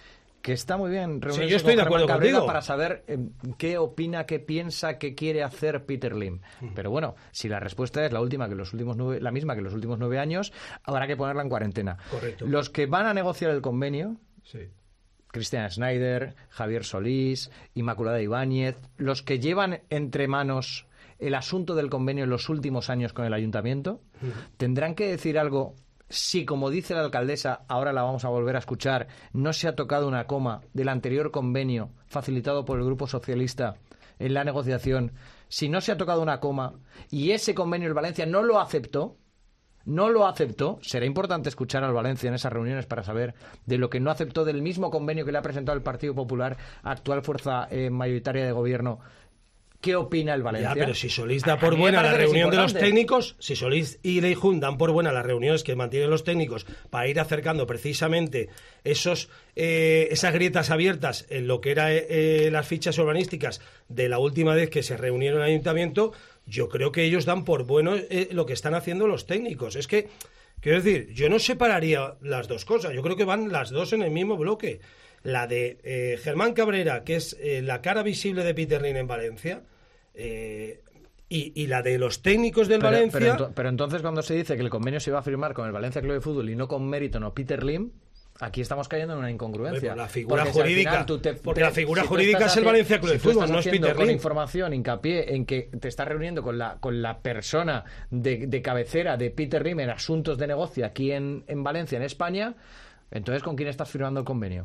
[SPEAKER 3] que está muy bien reunirse
[SPEAKER 5] Sí, yo estoy
[SPEAKER 3] con
[SPEAKER 5] de acuerdo
[SPEAKER 3] Germán Cabrera
[SPEAKER 5] contigo.
[SPEAKER 3] para saber eh, qué opina, qué piensa, qué quiere hacer Peter Lim. Pero bueno, si la respuesta es la última que los últimos nueve, la misma que los últimos nueve años, habrá que ponerla en cuarentena.
[SPEAKER 5] Correcto.
[SPEAKER 3] Los que van a negociar el convenio,
[SPEAKER 5] Sí.
[SPEAKER 3] Cristian Schneider, Javier Solís, Inmaculada Ibáñez, los que llevan entre manos el asunto del convenio en los últimos años con el ayuntamiento, tendrán que decir algo. Si, como dice la alcaldesa, ahora la vamos a volver a escuchar, no se ha tocado una coma del anterior convenio facilitado por el Grupo Socialista en la negociación, si no se ha tocado una coma y ese convenio el Valencia no lo aceptó, no lo aceptó, será importante escuchar al Valencia en esas reuniones para saber de lo que no aceptó del mismo convenio que le ha presentado el Partido Popular, actual fuerza eh, mayoritaria de gobierno. ¿Qué opina el Valencia?
[SPEAKER 5] Ya, pero si Solís da
[SPEAKER 3] A
[SPEAKER 5] por
[SPEAKER 3] mí me
[SPEAKER 5] buena la
[SPEAKER 3] parece que es
[SPEAKER 5] reunión de los
[SPEAKER 3] importante.
[SPEAKER 5] técnicos, si Solís y Leijun dan por buena las reuniones que mantienen los técnicos para ir acercando precisamente esos eh, esas grietas abiertas en lo que eran eh, las fichas urbanísticas de la última vez que se reunieron en el ayuntamiento, yo creo que ellos dan por bueno eh, lo que están haciendo los técnicos. Es que, quiero decir, yo no separaría las dos cosas, yo creo que van las dos en el mismo bloque. La de eh, Germán Cabrera, que es eh, la cara visible de Peter Lim en Valencia, eh, y, y la de los técnicos del
[SPEAKER 3] Pero,
[SPEAKER 5] Valencia...
[SPEAKER 3] pero, ento- pero entonces cuando se dice que el convenio se va a firmar con el Valencia Club de Fútbol y no con Meriton o Peter Lim, aquí estamos cayendo en una incongruencia.
[SPEAKER 5] Hombre, pues la figura
[SPEAKER 3] Porque si al
[SPEAKER 5] jurídica-
[SPEAKER 3] final tú te-
[SPEAKER 5] porque
[SPEAKER 3] te-
[SPEAKER 5] la figura
[SPEAKER 3] si tú
[SPEAKER 5] jurídica
[SPEAKER 3] estás
[SPEAKER 5] es el
[SPEAKER 3] haci-
[SPEAKER 5] Valencia Club de
[SPEAKER 3] si tú
[SPEAKER 5] Fútbol,
[SPEAKER 3] estás
[SPEAKER 5] no es
[SPEAKER 3] haciendo
[SPEAKER 5] Peter
[SPEAKER 3] con
[SPEAKER 5] Lim.
[SPEAKER 3] información, hincapié en que te estás reuniendo con la, con la persona de, de cabecera de Peter Lim en asuntos de negocio aquí en, en Valencia, en España, entonces ¿con quién estás firmando el convenio?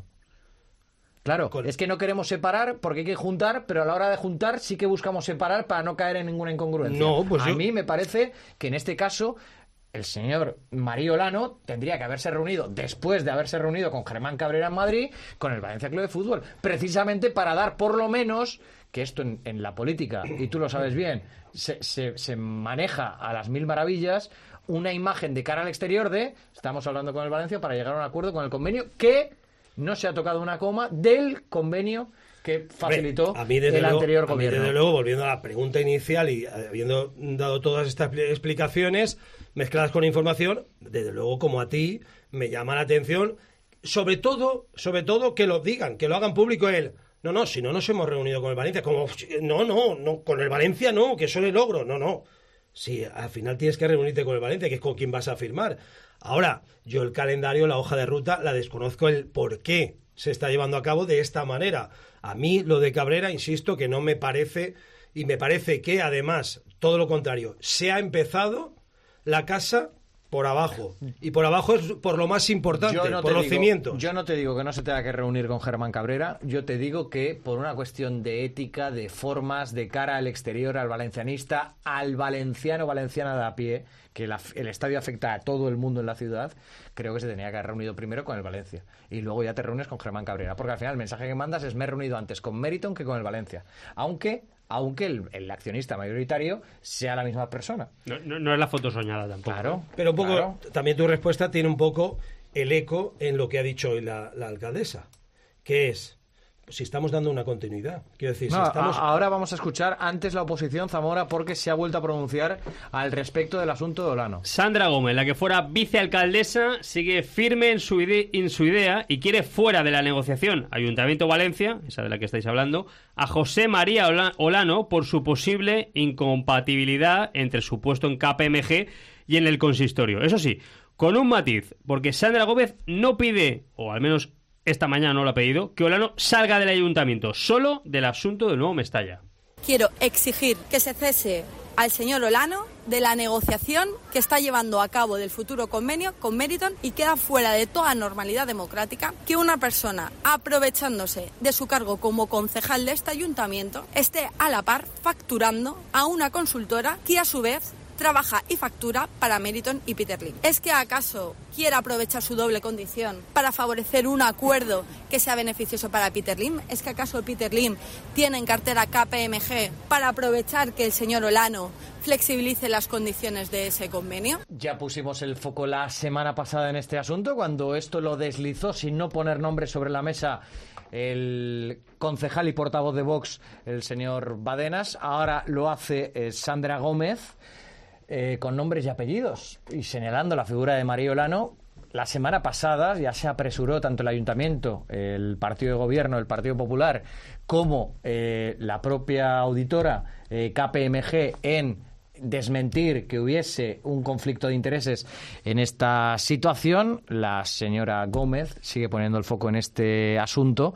[SPEAKER 3] Claro, es que no queremos separar porque hay que juntar, pero a la hora de juntar sí que buscamos separar para no caer en ninguna incongruencia.
[SPEAKER 5] No, pues
[SPEAKER 3] a
[SPEAKER 5] yo-
[SPEAKER 3] mí me parece que en este caso el señor Mario Olano tendría que haberse reunido después de haberse reunido con Germán Cabrera en Madrid con el Valencia Club de Fútbol, precisamente para dar por lo menos, que esto en, en la política, y tú lo sabes bien, se, se, se maneja a las mil maravillas, una imagen de cara al exterior de estamos hablando con el Valencia para llegar a un acuerdo con el convenio que no se ha tocado una coma del convenio que facilitó
[SPEAKER 5] Hombre, a mí, desde
[SPEAKER 3] el
[SPEAKER 5] luego,
[SPEAKER 3] anterior
[SPEAKER 5] a mí,
[SPEAKER 3] gobierno.
[SPEAKER 5] desde luego, volviendo a la pregunta inicial y habiendo dado todas estas pli- explicaciones mezcladas con información, desde luego, como a ti, me llama la atención, sobre todo, sobre todo que lo digan, que lo hagan público él. No, no, si no nos hemos reunido con el Valencia, como no, no, no, con el Valencia no, que eso es logro, no, no. Sí, al final tienes que reunirte con el Valencia, que es con quien vas a firmar. Ahora, yo el calendario, la hoja de ruta, la desconozco el por qué se está llevando a cabo de esta manera. A mí lo de Cabrera, insisto, que no me parece, y me parece que además, todo lo contrario, se ha empezado la casa por abajo. Y por abajo es por lo más importante,
[SPEAKER 3] Yo no
[SPEAKER 5] por
[SPEAKER 3] te
[SPEAKER 5] los
[SPEAKER 3] digo-
[SPEAKER 5] cimientos.
[SPEAKER 3] Yo no te digo que no se tenga que reunir con Germán Cabrera, yo te digo que por una cuestión de ética, de formas, de cara al exterior, al valencianista, al valenciano valenciana de a pie, que la- el estadio afecta a todo el mundo en la ciudad, creo que se tenía que haber reunido primero con el Valencia y luego ya te reúnes con Germán Cabrera, porque al final el mensaje que mandas es me he reunido antes con Meriton que con el Valencia, aunque aunque el, el accionista mayoritario sea la misma persona.
[SPEAKER 7] No, no, no es la foto soñada tampoco.
[SPEAKER 3] Claro.
[SPEAKER 5] Pero un poco,
[SPEAKER 3] Claro.
[SPEAKER 5] también tu respuesta tiene un poco el eco en lo que ha dicho hoy la, la alcaldesa, que es, si estamos dando una continuidad. Quiero decir,
[SPEAKER 3] No,
[SPEAKER 5] si estamos...
[SPEAKER 3] a- ahora vamos a escuchar antes la oposición, Zamora, porque se ha vuelto a pronunciar al respecto del asunto de Olano.
[SPEAKER 7] Sandra Gómez, la que fuera vicealcaldesa, sigue firme en su, ide- en su idea y quiere fuera de la negociación Ayuntamiento Valencia, esa de la que estáis hablando, a José María Ola- Olano por su posible incompatibilidad entre su puesto en K P M G y en el consistorio. Eso sí, con un matiz, porque Sandra Gómez no pide, o al menos esta mañana no lo ha pedido, que Olano salga del ayuntamiento, solo del asunto del nuevo Mestalla.
[SPEAKER 18] Quiero exigir que se cese al señor Olano de la negociación que está llevando a cabo del futuro convenio con Meriton y queda fuera de toda normalidad democrática que una persona, aprovechándose de su cargo como concejal de este ayuntamiento, esté a la par facturando a una consultora que a su vez trabaja y factura para Meriton y Peter Lim. ¿Es que acaso quiere aprovechar su doble condición para favorecer un acuerdo que sea beneficioso para Peter Lim? ¿Es que acaso Peter Lim tiene en cartera K P M G para aprovechar que el señor Olano flexibilice las condiciones de ese convenio?
[SPEAKER 3] Ya pusimos el foco la semana pasada en este asunto, cuando esto lo deslizó sin no poner nombres sobre la mesa el concejal y portavoz de Vox, el señor Badenas. Ahora lo hace eh, Sandra Gómez, eh, con nombres y apellidos, y señalando la figura de María Olano, la semana pasada ya se apresuró tanto el Ayuntamiento, el Partido de Gobierno, el Partido Popular, como eh, la propia auditora eh, K P M G en desmentir que hubiese un conflicto de intereses en esta situación. La señora Gómez sigue poniendo el foco en este asunto.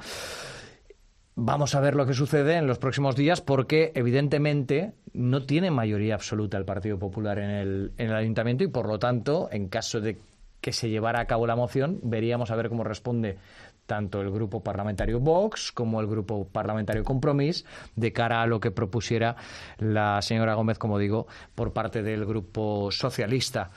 [SPEAKER 3] Vamos a ver lo que sucede en los próximos días porque, evidentemente, no tiene mayoría absoluta el Partido Popular en el, en el Ayuntamiento y, por lo tanto, en caso de que se llevara a cabo la moción, veríamos a ver cómo responde tanto el grupo parlamentario Vox como el grupo parlamentario Compromís de cara a lo que propusiera la señora Gómez, como digo, por parte del grupo socialista.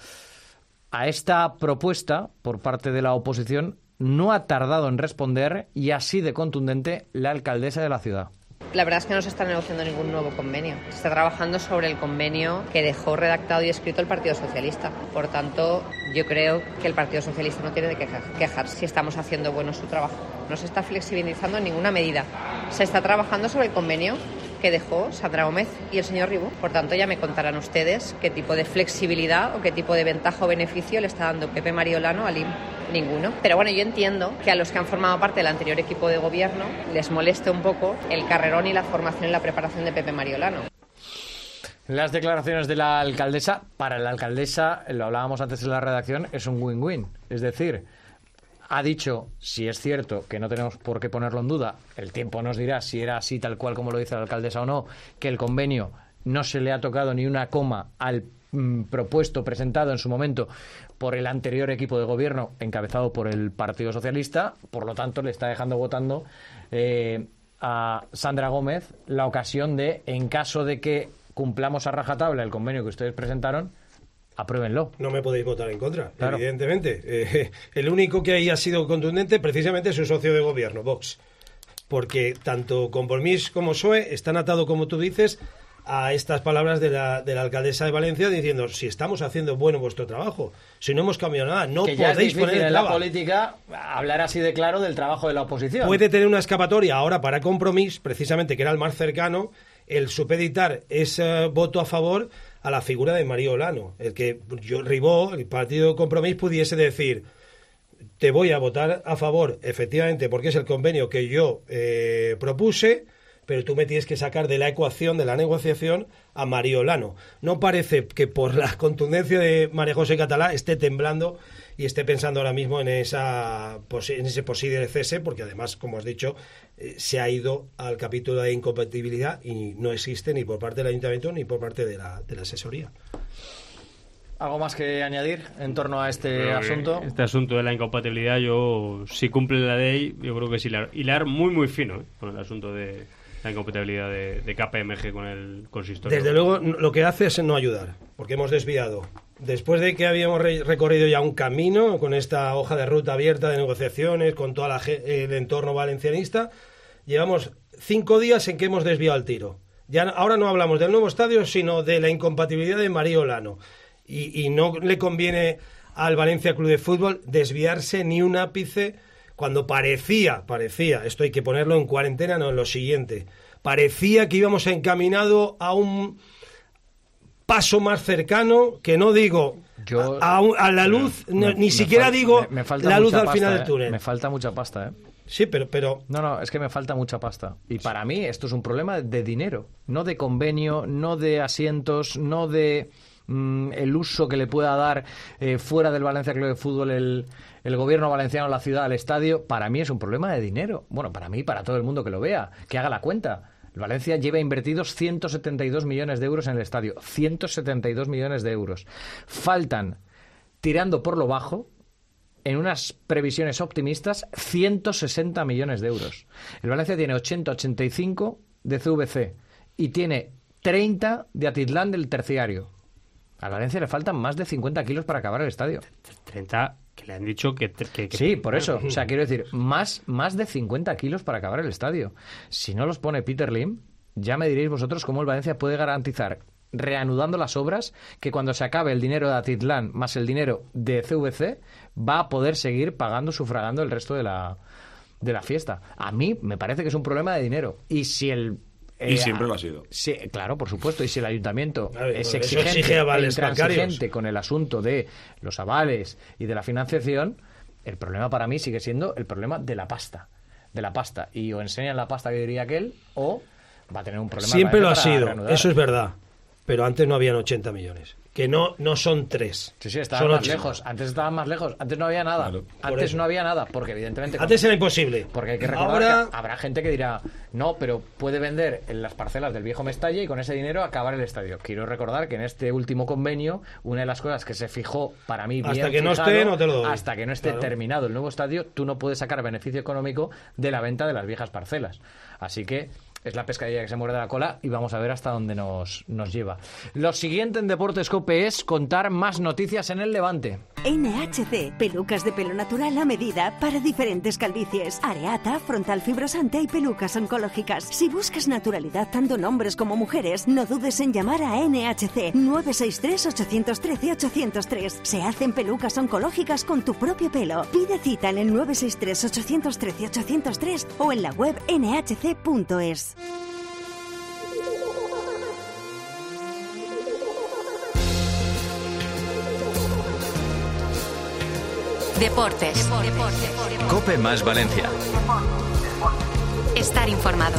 [SPEAKER 3] A esta propuesta, por parte de la oposición, no ha tardado en responder, y así de contundente, la alcaldesa de la ciudad.
[SPEAKER 19] La verdad es que no se está negociando ningún nuevo convenio. Se está trabajando sobre el convenio que dejó redactado y escrito el Partido Socialista. Por tanto, yo creo que el Partido Socialista no tiene de qué quejarse si estamos haciendo bueno su trabajo. No se está flexibilizando en ninguna medida. Se está trabajando sobre el convenio que dejó Sandra Gómez y el señor Ribó. Por tanto, ya me contarán ustedes qué tipo de flexibilidad o qué tipo de ventaja o beneficio le está dando Pepe Mariolano al I M. Ninguno. Pero bueno, yo entiendo que a los que han formado parte del anterior equipo de gobierno les moleste un poco el carrerón y la formación y la preparación de Pepe Mariolano.
[SPEAKER 3] Las declaraciones de la alcaldesa, para la alcaldesa, lo hablábamos antes en la redacción, es un win-win. Es decir, ha dicho, si es cierto, que no tenemos por qué ponerlo en duda, el tiempo nos dirá si era así tal cual como lo dice la alcaldesa o no, que el convenio no se le ha tocado ni una coma al mm, propuesto, presentado en su momento por el anterior equipo de gobierno encabezado por el Partido Socialista, por lo tanto le está dejando votando eh, a Sandra Gómez la ocasión de, en caso de que cumplamos a rajatabla el convenio que ustedes presentaron, apruébenlo.
[SPEAKER 5] No me podéis votar en contra,
[SPEAKER 3] claro.
[SPEAKER 5] Evidentemente. Eh, el único que ahí ha sido contundente precisamente es su socio de gobierno, Vox. Porque tanto Compromís como P S O E están atados, como tú dices, a estas palabras de la, de la alcaldesa de Valencia diciendo, si estamos haciendo bueno vuestro trabajo, si no hemos cambiado nada, no
[SPEAKER 3] que ya
[SPEAKER 5] podéis
[SPEAKER 3] es difícil
[SPEAKER 5] poner
[SPEAKER 3] en
[SPEAKER 5] traba.
[SPEAKER 3] la política hablar así de claro del trabajo de la oposición.
[SPEAKER 5] Puede tener una escapatoria ahora para Compromís, precisamente, que era el más cercano, el supeditar ese voto a favor a la figura de María Olano, el que yo, Ribó, el Partido Compromís, pudiese decir, te voy a votar a favor, efectivamente, porque es el convenio que yo eh, propuse, pero tú me tienes que sacar de la ecuación, de la negociación, a María Olano. No parece que por la contundencia de María José Catalá esté temblando y esté pensando ahora mismo en esa en ese posible cese, porque además, como has dicho, eh, se ha ido al capítulo de incompatibilidad y no existe ni por parte del Ayuntamiento ni por parte de la, de la asesoría.
[SPEAKER 3] ¿Algo más que añadir en torno a este
[SPEAKER 7] Creo
[SPEAKER 3] asunto?
[SPEAKER 7] Este asunto de la incompatibilidad, yo, si cumple la ley, yo creo que es hilar, hilar muy, muy fino ¿eh? con el asunto de la incompatibilidad de, de K P M G con el consistorio.
[SPEAKER 5] Desde luego, lo que hace es no ayudar, porque hemos desviado. Después de que habíamos re- recorrido ya un camino con esta hoja de ruta abierta de negociaciones con todo el entorno valencianista, llevamos cinco días en que hemos desviado el tiro. Ya ahora no hablamos del nuevo estadio, sino de la incompatibilidad de María Olano. Y, y no le conviene al Valencia Club de Fútbol desviarse ni un ápice cuando parecía, parecía, esto hay que ponerlo en cuarentena, no en lo siguiente, parecía que íbamos encaminado a un paso más cercano, que no digo
[SPEAKER 3] Yo,
[SPEAKER 5] a, a la luz,
[SPEAKER 3] me,
[SPEAKER 5] ni
[SPEAKER 3] me
[SPEAKER 5] siquiera
[SPEAKER 3] fal,
[SPEAKER 5] digo
[SPEAKER 3] me, me falta
[SPEAKER 5] la luz
[SPEAKER 3] mucha
[SPEAKER 5] al
[SPEAKER 3] pasta,
[SPEAKER 5] final
[SPEAKER 3] eh.
[SPEAKER 5] del túnel.
[SPEAKER 3] Me falta mucha pasta, ¿eh?
[SPEAKER 5] Sí, pero, pero...
[SPEAKER 3] No, no, es que me falta mucha pasta. Y para mí esto es un problema de dinero, no de convenio, no de asientos, no de mm, el uso que le pueda dar eh, fuera del Valencia Club de Fútbol el, el gobierno valenciano, la ciudad, al estadio. Para mí es un problema de dinero. Bueno, para mí, para todo el mundo que lo vea, que haga la cuenta. El Valencia lleva invertidos ciento setenta y dos millones de euros en el estadio. ciento setenta y dos millones de euros. Faltan, tirando por lo bajo, en unas previsiones optimistas, ciento sesenta millones de euros. El Valencia tiene ochenta ochenta y cinco de C V C y tiene treinta de Atitlán del terciario. Al Valencia le faltan más de cincuenta kilos para acabar el estadio.
[SPEAKER 7] treinta que le han dicho que... que, que
[SPEAKER 3] sí, por eso. O sea, quiero decir, más, más de cincuenta kilos para acabar el estadio. Si no los pone Peter Lim, ya me diréis vosotros cómo el Valencia puede garantizar, reanudando las obras, que cuando se acabe el dinero de Atitlán más el dinero de C V C, va a poder seguir pagando, sufragando el resto de la, de la fiesta. A mí me parece que es un problema de dinero. Y si el
[SPEAKER 9] Y siempre lo ha sido.
[SPEAKER 3] Sí, claro, por supuesto. Y si el ayuntamiento
[SPEAKER 5] ver,
[SPEAKER 3] es
[SPEAKER 5] eso
[SPEAKER 3] exigente
[SPEAKER 5] exige avales
[SPEAKER 3] e intransigente
[SPEAKER 5] bancarios.
[SPEAKER 3] con el asunto de los avales y de la financiación, el problema para mí sigue siendo el problema de la pasta. De la pasta. Y o enseñan la pasta que diría aquel, o va a tener un problema.
[SPEAKER 5] Siempre lo ha
[SPEAKER 3] para
[SPEAKER 5] sido,
[SPEAKER 3] reanudar.
[SPEAKER 5] eso es verdad. Pero antes no habían ochenta millones. Que no, no son tres.
[SPEAKER 3] Sí, sí, estaban
[SPEAKER 5] son
[SPEAKER 3] más
[SPEAKER 5] ochenta.
[SPEAKER 3] lejos. Antes estaban más lejos. Antes no había nada.
[SPEAKER 5] Por
[SPEAKER 3] Antes
[SPEAKER 5] eso.
[SPEAKER 3] no había nada, porque evidentemente...
[SPEAKER 5] Antes era imposible.
[SPEAKER 3] Porque hay que recordar
[SPEAKER 5] Ahora-
[SPEAKER 3] que habrá gente que dirá, no, pero puede vender en las parcelas del viejo Mestalla y con ese dinero acabar el estadio. Quiero recordar que en este último convenio, una de las cosas que se fijó, para mí, bien
[SPEAKER 5] Hasta que no
[SPEAKER 3] fijado,
[SPEAKER 5] esté, no te lo doy.
[SPEAKER 3] hasta que no esté
[SPEAKER 5] Claro.
[SPEAKER 3] terminado el nuevo estadio, tú no puedes sacar beneficio económico de la venta de las viejas parcelas. Así que es la pescadilla que se muerde la cola y vamos a ver hasta dónde nos, nos lleva. Lo siguiente en Deportes COPE es contar más noticias en el Levante.
[SPEAKER 20] N H C, pelucas de pelo natural a medida para diferentes calvicies. Areata, frontal fibrosante y pelucas oncológicas. Si buscas naturalidad tanto en hombres como mujeres, no dudes en llamar a N H C nueve seis tres, ocho uno tres, ocho cero tres. Se hacen pelucas oncológicas con tu propio pelo. Pide cita en el nueve seis tres, ocho uno tres, ocho cero tres o en la web n h c punto es.
[SPEAKER 1] Deportes.
[SPEAKER 11] Cope más Valencia.
[SPEAKER 1] Estar informado.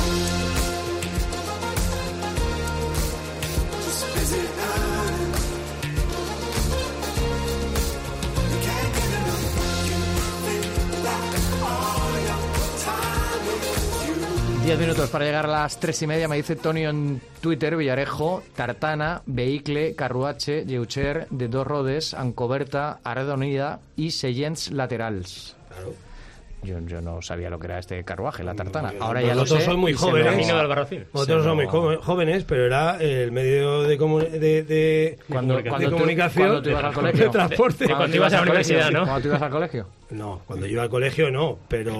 [SPEAKER 3] Diez minutos para llegar a las tres y media, me dice Tony en Twitter, Villarejo, Tartana, Vehicle, Carruache, Lleucher, de Dos Rodes, Ancoberta, Arredonida y Seyents Laterals.
[SPEAKER 5] Claro.
[SPEAKER 3] Yo, yo no sabía lo que era este carruaje, la Tartana. Ahora ya lo
[SPEAKER 5] Vosotros
[SPEAKER 3] sé.
[SPEAKER 5] sois muy
[SPEAKER 3] y se
[SPEAKER 5] jóvenes.
[SPEAKER 3] me-
[SPEAKER 16] Camino de Albarracín.
[SPEAKER 5] Vosotros
[SPEAKER 3] Se
[SPEAKER 5] sois muy
[SPEAKER 3] me-
[SPEAKER 5] jo- jóvenes, pero era el medio de, comu- de, de,
[SPEAKER 3] Cuando,
[SPEAKER 5] de
[SPEAKER 3] cuando tú-
[SPEAKER 5] comunicación,
[SPEAKER 3] cuando tú ibas al
[SPEAKER 5] de
[SPEAKER 3] colegio.
[SPEAKER 5] transporte.
[SPEAKER 16] De- de cuando ibas a la
[SPEAKER 3] al colegio,
[SPEAKER 16] universidad, ¿no?
[SPEAKER 3] Cuando tú ibas al colegio.
[SPEAKER 5] No, cuando yo iba al colegio no,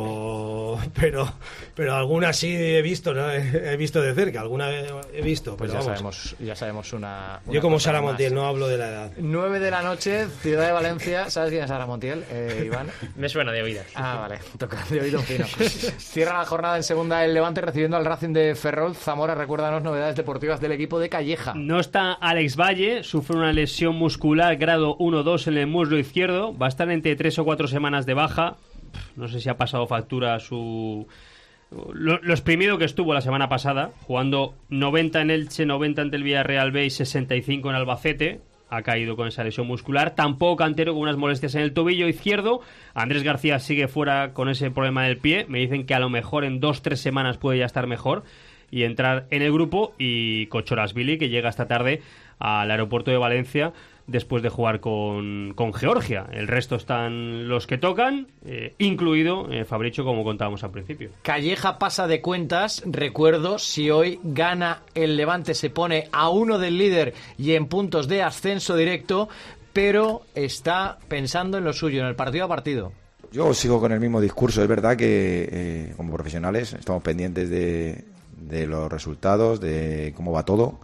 [SPEAKER 5] pero pero pero alguna sí he visto, ¿no? He he visto de cerca, alguna he visto,
[SPEAKER 3] Pues
[SPEAKER 5] pero
[SPEAKER 3] ya
[SPEAKER 5] vamos.
[SPEAKER 3] sabemos, ya sabemos una, una
[SPEAKER 5] Yo como
[SPEAKER 3] cosa
[SPEAKER 5] Sara
[SPEAKER 3] más.
[SPEAKER 5] Montiel no hablo de la edad.
[SPEAKER 3] nueve de la noche, Ciudad de Valencia. ¿Sabes quién es Sara Montiel, eh, Iván?
[SPEAKER 16] Me suena de oídas.
[SPEAKER 3] Ah, vale, toca de oído fino. Cierra la jornada en segunda el Levante recibiendo al Racing de Ferrol. Zamora, recuérdanos novedades deportivas del equipo de Calleja.
[SPEAKER 7] No está Alex Valle, sufre una lesión muscular grado uno dos en el muslo izquierdo, va a estar entre tres o cuatro semanas de baja. No sé si ha pasado factura su... Lo, lo exprimido que estuvo la semana pasada, jugando noventa en Elche, noventa ante el Villarreal B y sesenta y cinco en Albacete. Ha caído con esa lesión muscular. Tampoco Cantero con unas molestias en el tobillo izquierdo. Andrés García sigue fuera con ese problema del pie. Me dicen que a lo mejor en dos tres semanas puede ya estar mejor y entrar en el grupo. Y Kochorashvili, que llega esta tarde al aeropuerto de Valencia después de jugar con, con Georgia. El resto están los que tocan, eh, incluido eh, Fabricio, como contábamos al principio.
[SPEAKER 3] Calleja pasa de cuentas. Recuerdo, si hoy gana el Levante se pone a uno del líder y en puntos de ascenso directo, pero está pensando en lo suyo, en el partido a partido.
[SPEAKER 8] Yo sigo con el mismo discurso. Es verdad que eh, como profesionales estamos pendientes de, de los resultados, de cómo va todo,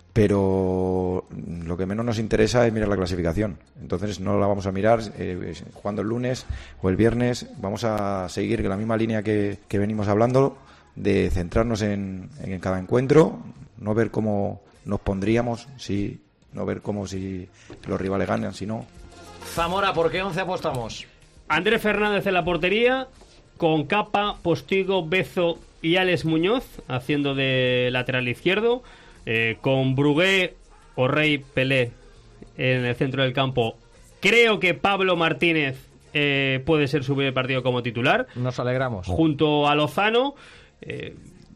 [SPEAKER 8] pero lo que menos nos interesa es mirar la clasificación. Entonces no la vamos a mirar eh, jugando el lunes o el viernes. Vamos a seguir la misma línea que, que venimos hablando, de centrarnos en, en cada encuentro, no ver cómo nos pondríamos, si, no ver cómo si los rivales ganan, si no.
[SPEAKER 3] Zamora, ¿por qué once apostamos?
[SPEAKER 7] Andrés Fernández en la portería, con Capa, Postigo, Bezo y Alex Muñoz haciendo de lateral izquierdo, eh, con Brugué, Orrey, Pelé en el centro del campo. Creo que Pablo Martínez eh, puede ser subir el partido como titular.
[SPEAKER 3] Nos alegramos.
[SPEAKER 7] Junto a Lozano. Eh,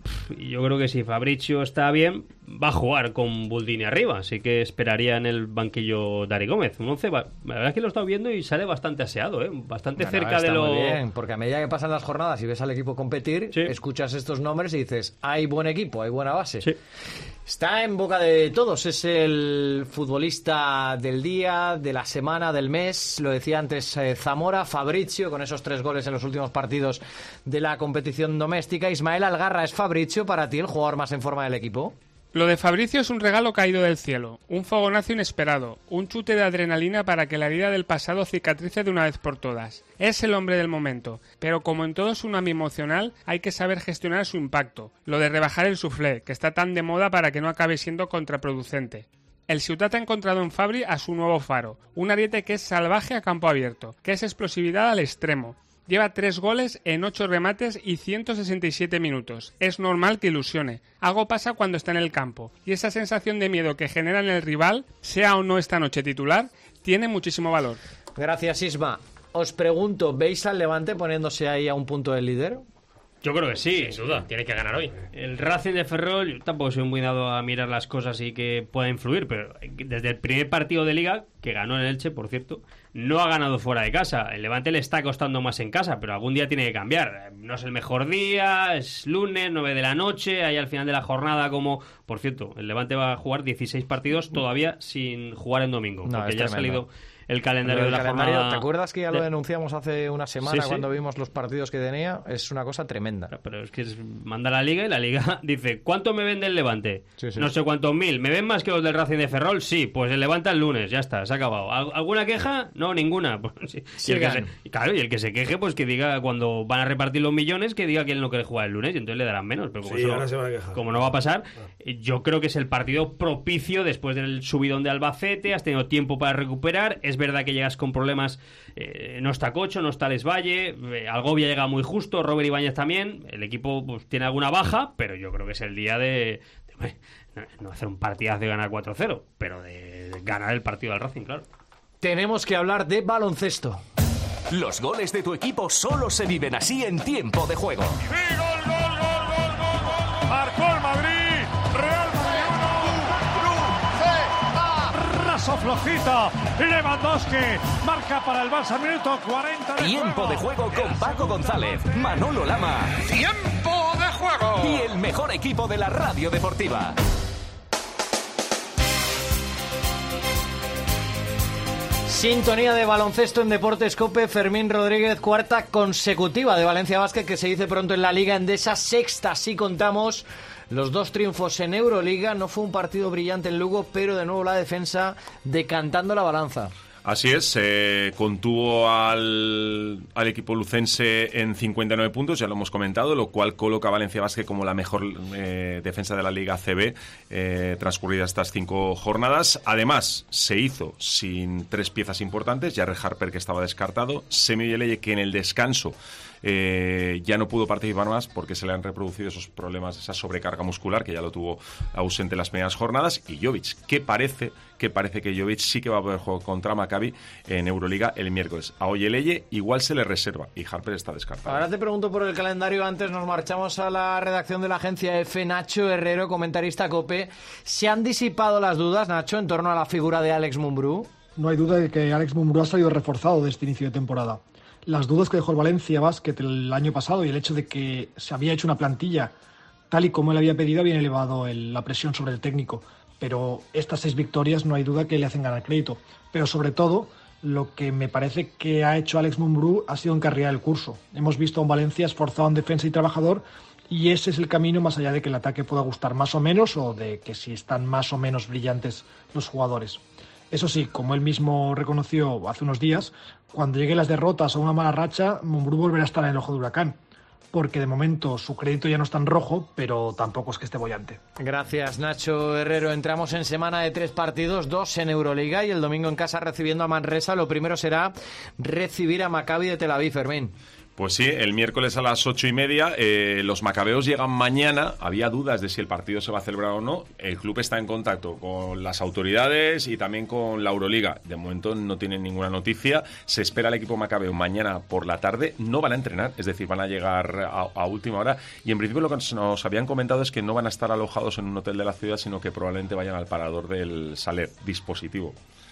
[SPEAKER 7] y yo creo que si Fabricio está bien, va a jugar con Buldini arriba, así que esperaría en el banquillo Dari Gómez. Un once, va- la verdad es que lo he estado viendo y sale bastante aseado, ¿eh? Bastante
[SPEAKER 3] Bueno,
[SPEAKER 7] cerca
[SPEAKER 3] está
[SPEAKER 7] de lo...
[SPEAKER 3] muy bien, porque a medida que pasan las jornadas y ves al equipo competir, escuchas estos nombres y dices, hay buen equipo, hay buena base. Está en boca de todos, es el futbolista del día, de la semana, del mes. Lo decía antes eh, Zamora, Fabricio, con esos tres goles en los últimos partidos de la competición doméstica. Ismael Algarra, ¿es Fabricio para ti el jugador más en forma del equipo?
[SPEAKER 21] Lo de Fabricio es un regalo caído del cielo, un fogonazo inesperado, un chute de adrenalina para que la herida del pasado cicatrice de una vez por todas. Es el hombre del momento, pero como en todo tsunami emocional, hay que saber gestionar su impacto. Lo de rebajar el soufflé, que está tan de moda para que no acabe siendo contraproducente. El Ciutat ha encontrado en Fabri a su nuevo faro, un ariete que es salvaje a campo abierto, que es explosividad al extremo. Lleva tres goles en ocho remates y ciento sesenta y siete minutos. Es normal que ilusione. Algo pasa cuando está en el campo. Y esa sensación de miedo que genera en el rival, sea o no esta noche titular, tiene muchísimo valor.
[SPEAKER 3] Gracias, Isma. Os pregunto, ¿veis al Levante poniéndose ahí a un punto del líder?
[SPEAKER 7] Yo creo que sí.
[SPEAKER 16] Sin duda, tiene que ganar hoy.
[SPEAKER 7] El Racing de Ferrol, yo tampoco soy muy dado a mirar las cosas y que pueda influir, pero desde el primer partido de Liga, que ganó en el Elche, por cierto, no ha ganado fuera de casa. El Levante le está costando más en casa, pero algún día tiene que cambiar. No es el mejor día, es lunes, nueve de la noche, ahí al final de la jornada como... Por cierto, el Levante va a jugar dieciséis partidos todavía sin jugar en domingo,
[SPEAKER 3] No,
[SPEAKER 7] porque ya ha salido... el calendario
[SPEAKER 3] el
[SPEAKER 7] de la
[SPEAKER 3] calendario,
[SPEAKER 7] jornada.
[SPEAKER 3] ¿te acuerdas que ya lo
[SPEAKER 7] de...
[SPEAKER 3] denunciamos hace una semana
[SPEAKER 7] sí, sí.
[SPEAKER 3] cuando vimos los partidos que tenía? Es una cosa tremenda.
[SPEAKER 7] Pero es que es, manda la Liga y la Liga dice, ¿cuánto me vende el Levante?
[SPEAKER 3] Sí, sí.
[SPEAKER 7] No sé cuántos mil. ¿Me ven más que los del Racing de Ferrol? Sí, pues el Levante el lunes, ya está, se ha acabado. ¿Alguna queja? No, ninguna. Pues, sí. y, el que se, claro, y el que se queje, pues que diga cuando van a repartir los millones, que diga que él no quiere jugar el lunes y entonces le darán menos. Pero como,
[SPEAKER 5] sí,
[SPEAKER 7] eso,
[SPEAKER 5] ahora se van a quejar.
[SPEAKER 7] Como no va a pasar, yo creo que es el partido propicio después del subidón de Albacete, has tenido tiempo para recuperar, es verdad que llegas con problemas, eh, no está Cocho, no está Les Valle, eh, Algovia llega muy justo, Robert Ibáñez también, el equipo pues, tiene alguna baja, pero yo creo que es el día de, de no, no hacer un partidazo de ganar cuatro cero, pero de, de ganar el partido al Racing, claro.
[SPEAKER 3] Tenemos que hablar de baloncesto.
[SPEAKER 22] Los goles de tu equipo solo se viven así en tiempo de juego.
[SPEAKER 23] ¡Sí, gol, gol, gol, gol, gol, gol! ¡Marcó el Madrid! ¡Real Madrid uno! ¡Raso flojito! ¡Lewandowski! Marca para el Barça, minuto cuarenta de
[SPEAKER 22] Tiempo
[SPEAKER 23] juego.
[SPEAKER 22] de juego con Paco González, Manolo Lama.
[SPEAKER 23] ¡Tiempo de juego!
[SPEAKER 22] Y el mejor equipo de la radio deportiva.
[SPEAKER 3] Sintonía de baloncesto en Deportes COPE, Fermín Rodríguez, cuarta consecutiva de Valencia Basket, que se dice pronto en la Liga Endesa, sexta si contamos los dos triunfos en Euroliga. No fue un partido brillante en Lugo, pero de nuevo la defensa decantando la balanza.
[SPEAKER 9] Así es, eh, contuvo al, al equipo lucense en cincuenta y nueve puntos, ya lo hemos comentado, lo cual coloca a Valencia Basket como la mejor eh, defensa de la Liga A C B eh, transcurridas estas cinco jornadas. Además, se hizo sin tres piezas importantes, Jared Harper, que estaba descartado, Semi Ojeleye, que en el descanso Eh, ya no pudo participar más porque se le han reproducido esos problemas, esa sobrecarga muscular que ya lo tuvo ausente en las primeras jornadas, y Jovic, que parece que parece que Jovic sí que va a poder jugar contra Maccabi en Euroliga el miércoles. A Ojeleye igual se le reserva y Harper está descartado.
[SPEAKER 3] Ahora te pregunto por el calendario, antes nos marchamos a la redacción de la agencia F. Nacho Herrero, comentarista COPE. ¿Se han disipado las dudas, Nacho, en torno a la figura de Alex Mumbrú?
[SPEAKER 24] No hay duda de que Alex Mumbrú ha salido reforzado de este inicio de temporada. Las dudas que dejó el Valencia Basket el año pasado y el hecho de que se había hecho una plantilla tal y como él había pedido había elevado el, la presión sobre el técnico. Pero estas seis victorias no hay duda que le hacen ganar crédito. Pero sobre todo, lo que me parece que ha hecho Alex Mumbrú ha sido encarrilar el curso. Hemos visto a un Valencia esforzado en defensa y trabajador, y ese es el camino, más allá de que el ataque pueda gustar más o menos o de que si están más o menos brillantes los jugadores. Eso sí, como él mismo reconoció hace unos días, cuando lleguen las derrotas o una mala racha, Mumbrú volverá a estar en el ojo de huracán, porque de momento su crédito ya no está en rojo, pero tampoco es que esté bollante.
[SPEAKER 3] Gracias, Nacho Herrero. Entramos en semana de tres partidos, dos en Euroliga y el domingo en casa recibiendo a Manresa. Lo primero será recibir a Maccabi de Tel Aviv, Fermín.
[SPEAKER 9] Pues sí, el miércoles a las ocho y media eh, los macabeos llegan mañana. Había dudas de si el partido se va a celebrar o no. El club está en contacto con las autoridades y también con la Euroliga. De momento no tienen ninguna noticia. Se espera el equipo macabeo mañana por la tarde. No van a entrenar, es decir, van a llegar a, a última hora. Y en principio lo que nos habían comentado es que no van a estar alojados en un hotel de la ciudad, sino que probablemente vayan al parador del Saler, dispositivo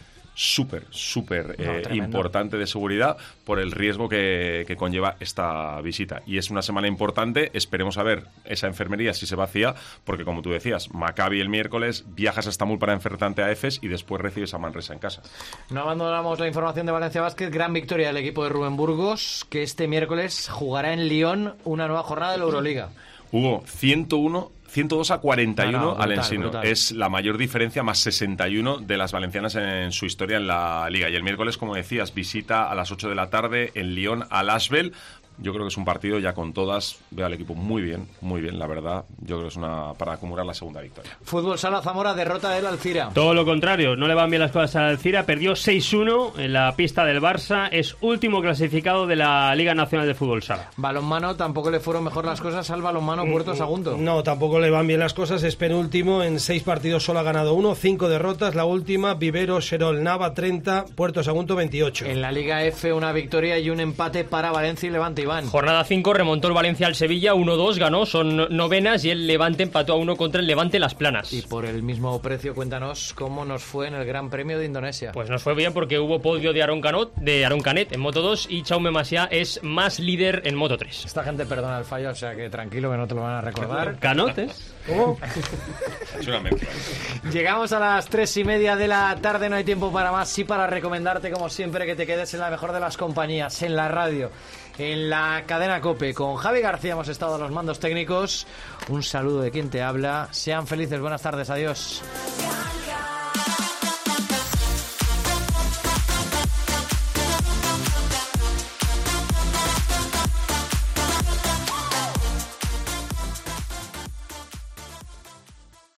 [SPEAKER 9] súper, súper
[SPEAKER 3] no,
[SPEAKER 9] eh, importante de seguridad por el riesgo que, que conlleva esta visita. Y es una semana importante, esperemos a ver esa enfermería si se vacía, porque como tú decías, Maccabi el miércoles, viajas a Estambul para enfrentarte a Efes y después recibes a Manresa en casa.
[SPEAKER 3] No abandonamos la información de Valencia Basket, gran victoria del equipo de Rubén Burgos, que este miércoles jugará en Lyon una nueva jornada de la Euroliga.
[SPEAKER 9] Hubo ciento uno ciento dos a cuarenta y uno
[SPEAKER 3] No, no, brutal,
[SPEAKER 9] al Ensino.
[SPEAKER 3] brutal.
[SPEAKER 9] Es la mayor diferencia, más sesenta y uno de las valencianas en su historia en la Liga. Y el miércoles, como decías, visita a las ocho de la tarde en Lyon al Asbel. Yo creo que es un partido ya con todas. Veo al equipo muy bien, muy bien, la verdad. Yo creo que es una para acumular la segunda victoria.
[SPEAKER 3] Fútbol Sala Zamora, derrota del Alcira.
[SPEAKER 7] Todo lo contrario, no le van bien las cosas al Alcira, perdió seis uno en la pista del Barça, es último clasificado de la Liga Nacional de Fútbol Sala.
[SPEAKER 3] Balonmano, tampoco le fueron mejor las cosas al balonmano Puerto Sagunto.
[SPEAKER 5] No, tampoco le van bien las cosas, es penúltimo, en seis partidos solo ha ganado uno, cinco derrotas, la última, Vivero, Serol, Nava treinta, Puerto Sagunto veintiocho.
[SPEAKER 3] En la Liga F, una victoria y un empate para Valencia y Levante, Iván.
[SPEAKER 16] Jornada cinco, remontó el Valencia al Sevilla, uno dos, ganó, son novenas, y el Levante empató a uno contra el Levante Las Planas.
[SPEAKER 3] Y por el mismo precio, cuéntanos cómo nos fue en el Gran Premio de Indonesia.
[SPEAKER 16] Pues nos fue bien porque hubo podio de Aaron Canet, de Aaron Canet en Moto dos, y Jaume Masia es más líder en Moto tres.
[SPEAKER 3] Esta gente perdona el fallo, o sea que tranquilo que no te lo van a recordar.
[SPEAKER 7] ¿Canotes?
[SPEAKER 3] ¿Cómo?
[SPEAKER 9] Es una mezcla.
[SPEAKER 3] Llegamos a las tres y media de la tarde, no hay tiempo para más, sí para recomendarte como siempre que te quedes en la mejor de las compañías, en la radio, en la cadena COPE. Con Javi García hemos estado a los mandos técnicos. Un saludo de quien te habla. Sean felices, buenas tardes, adiós.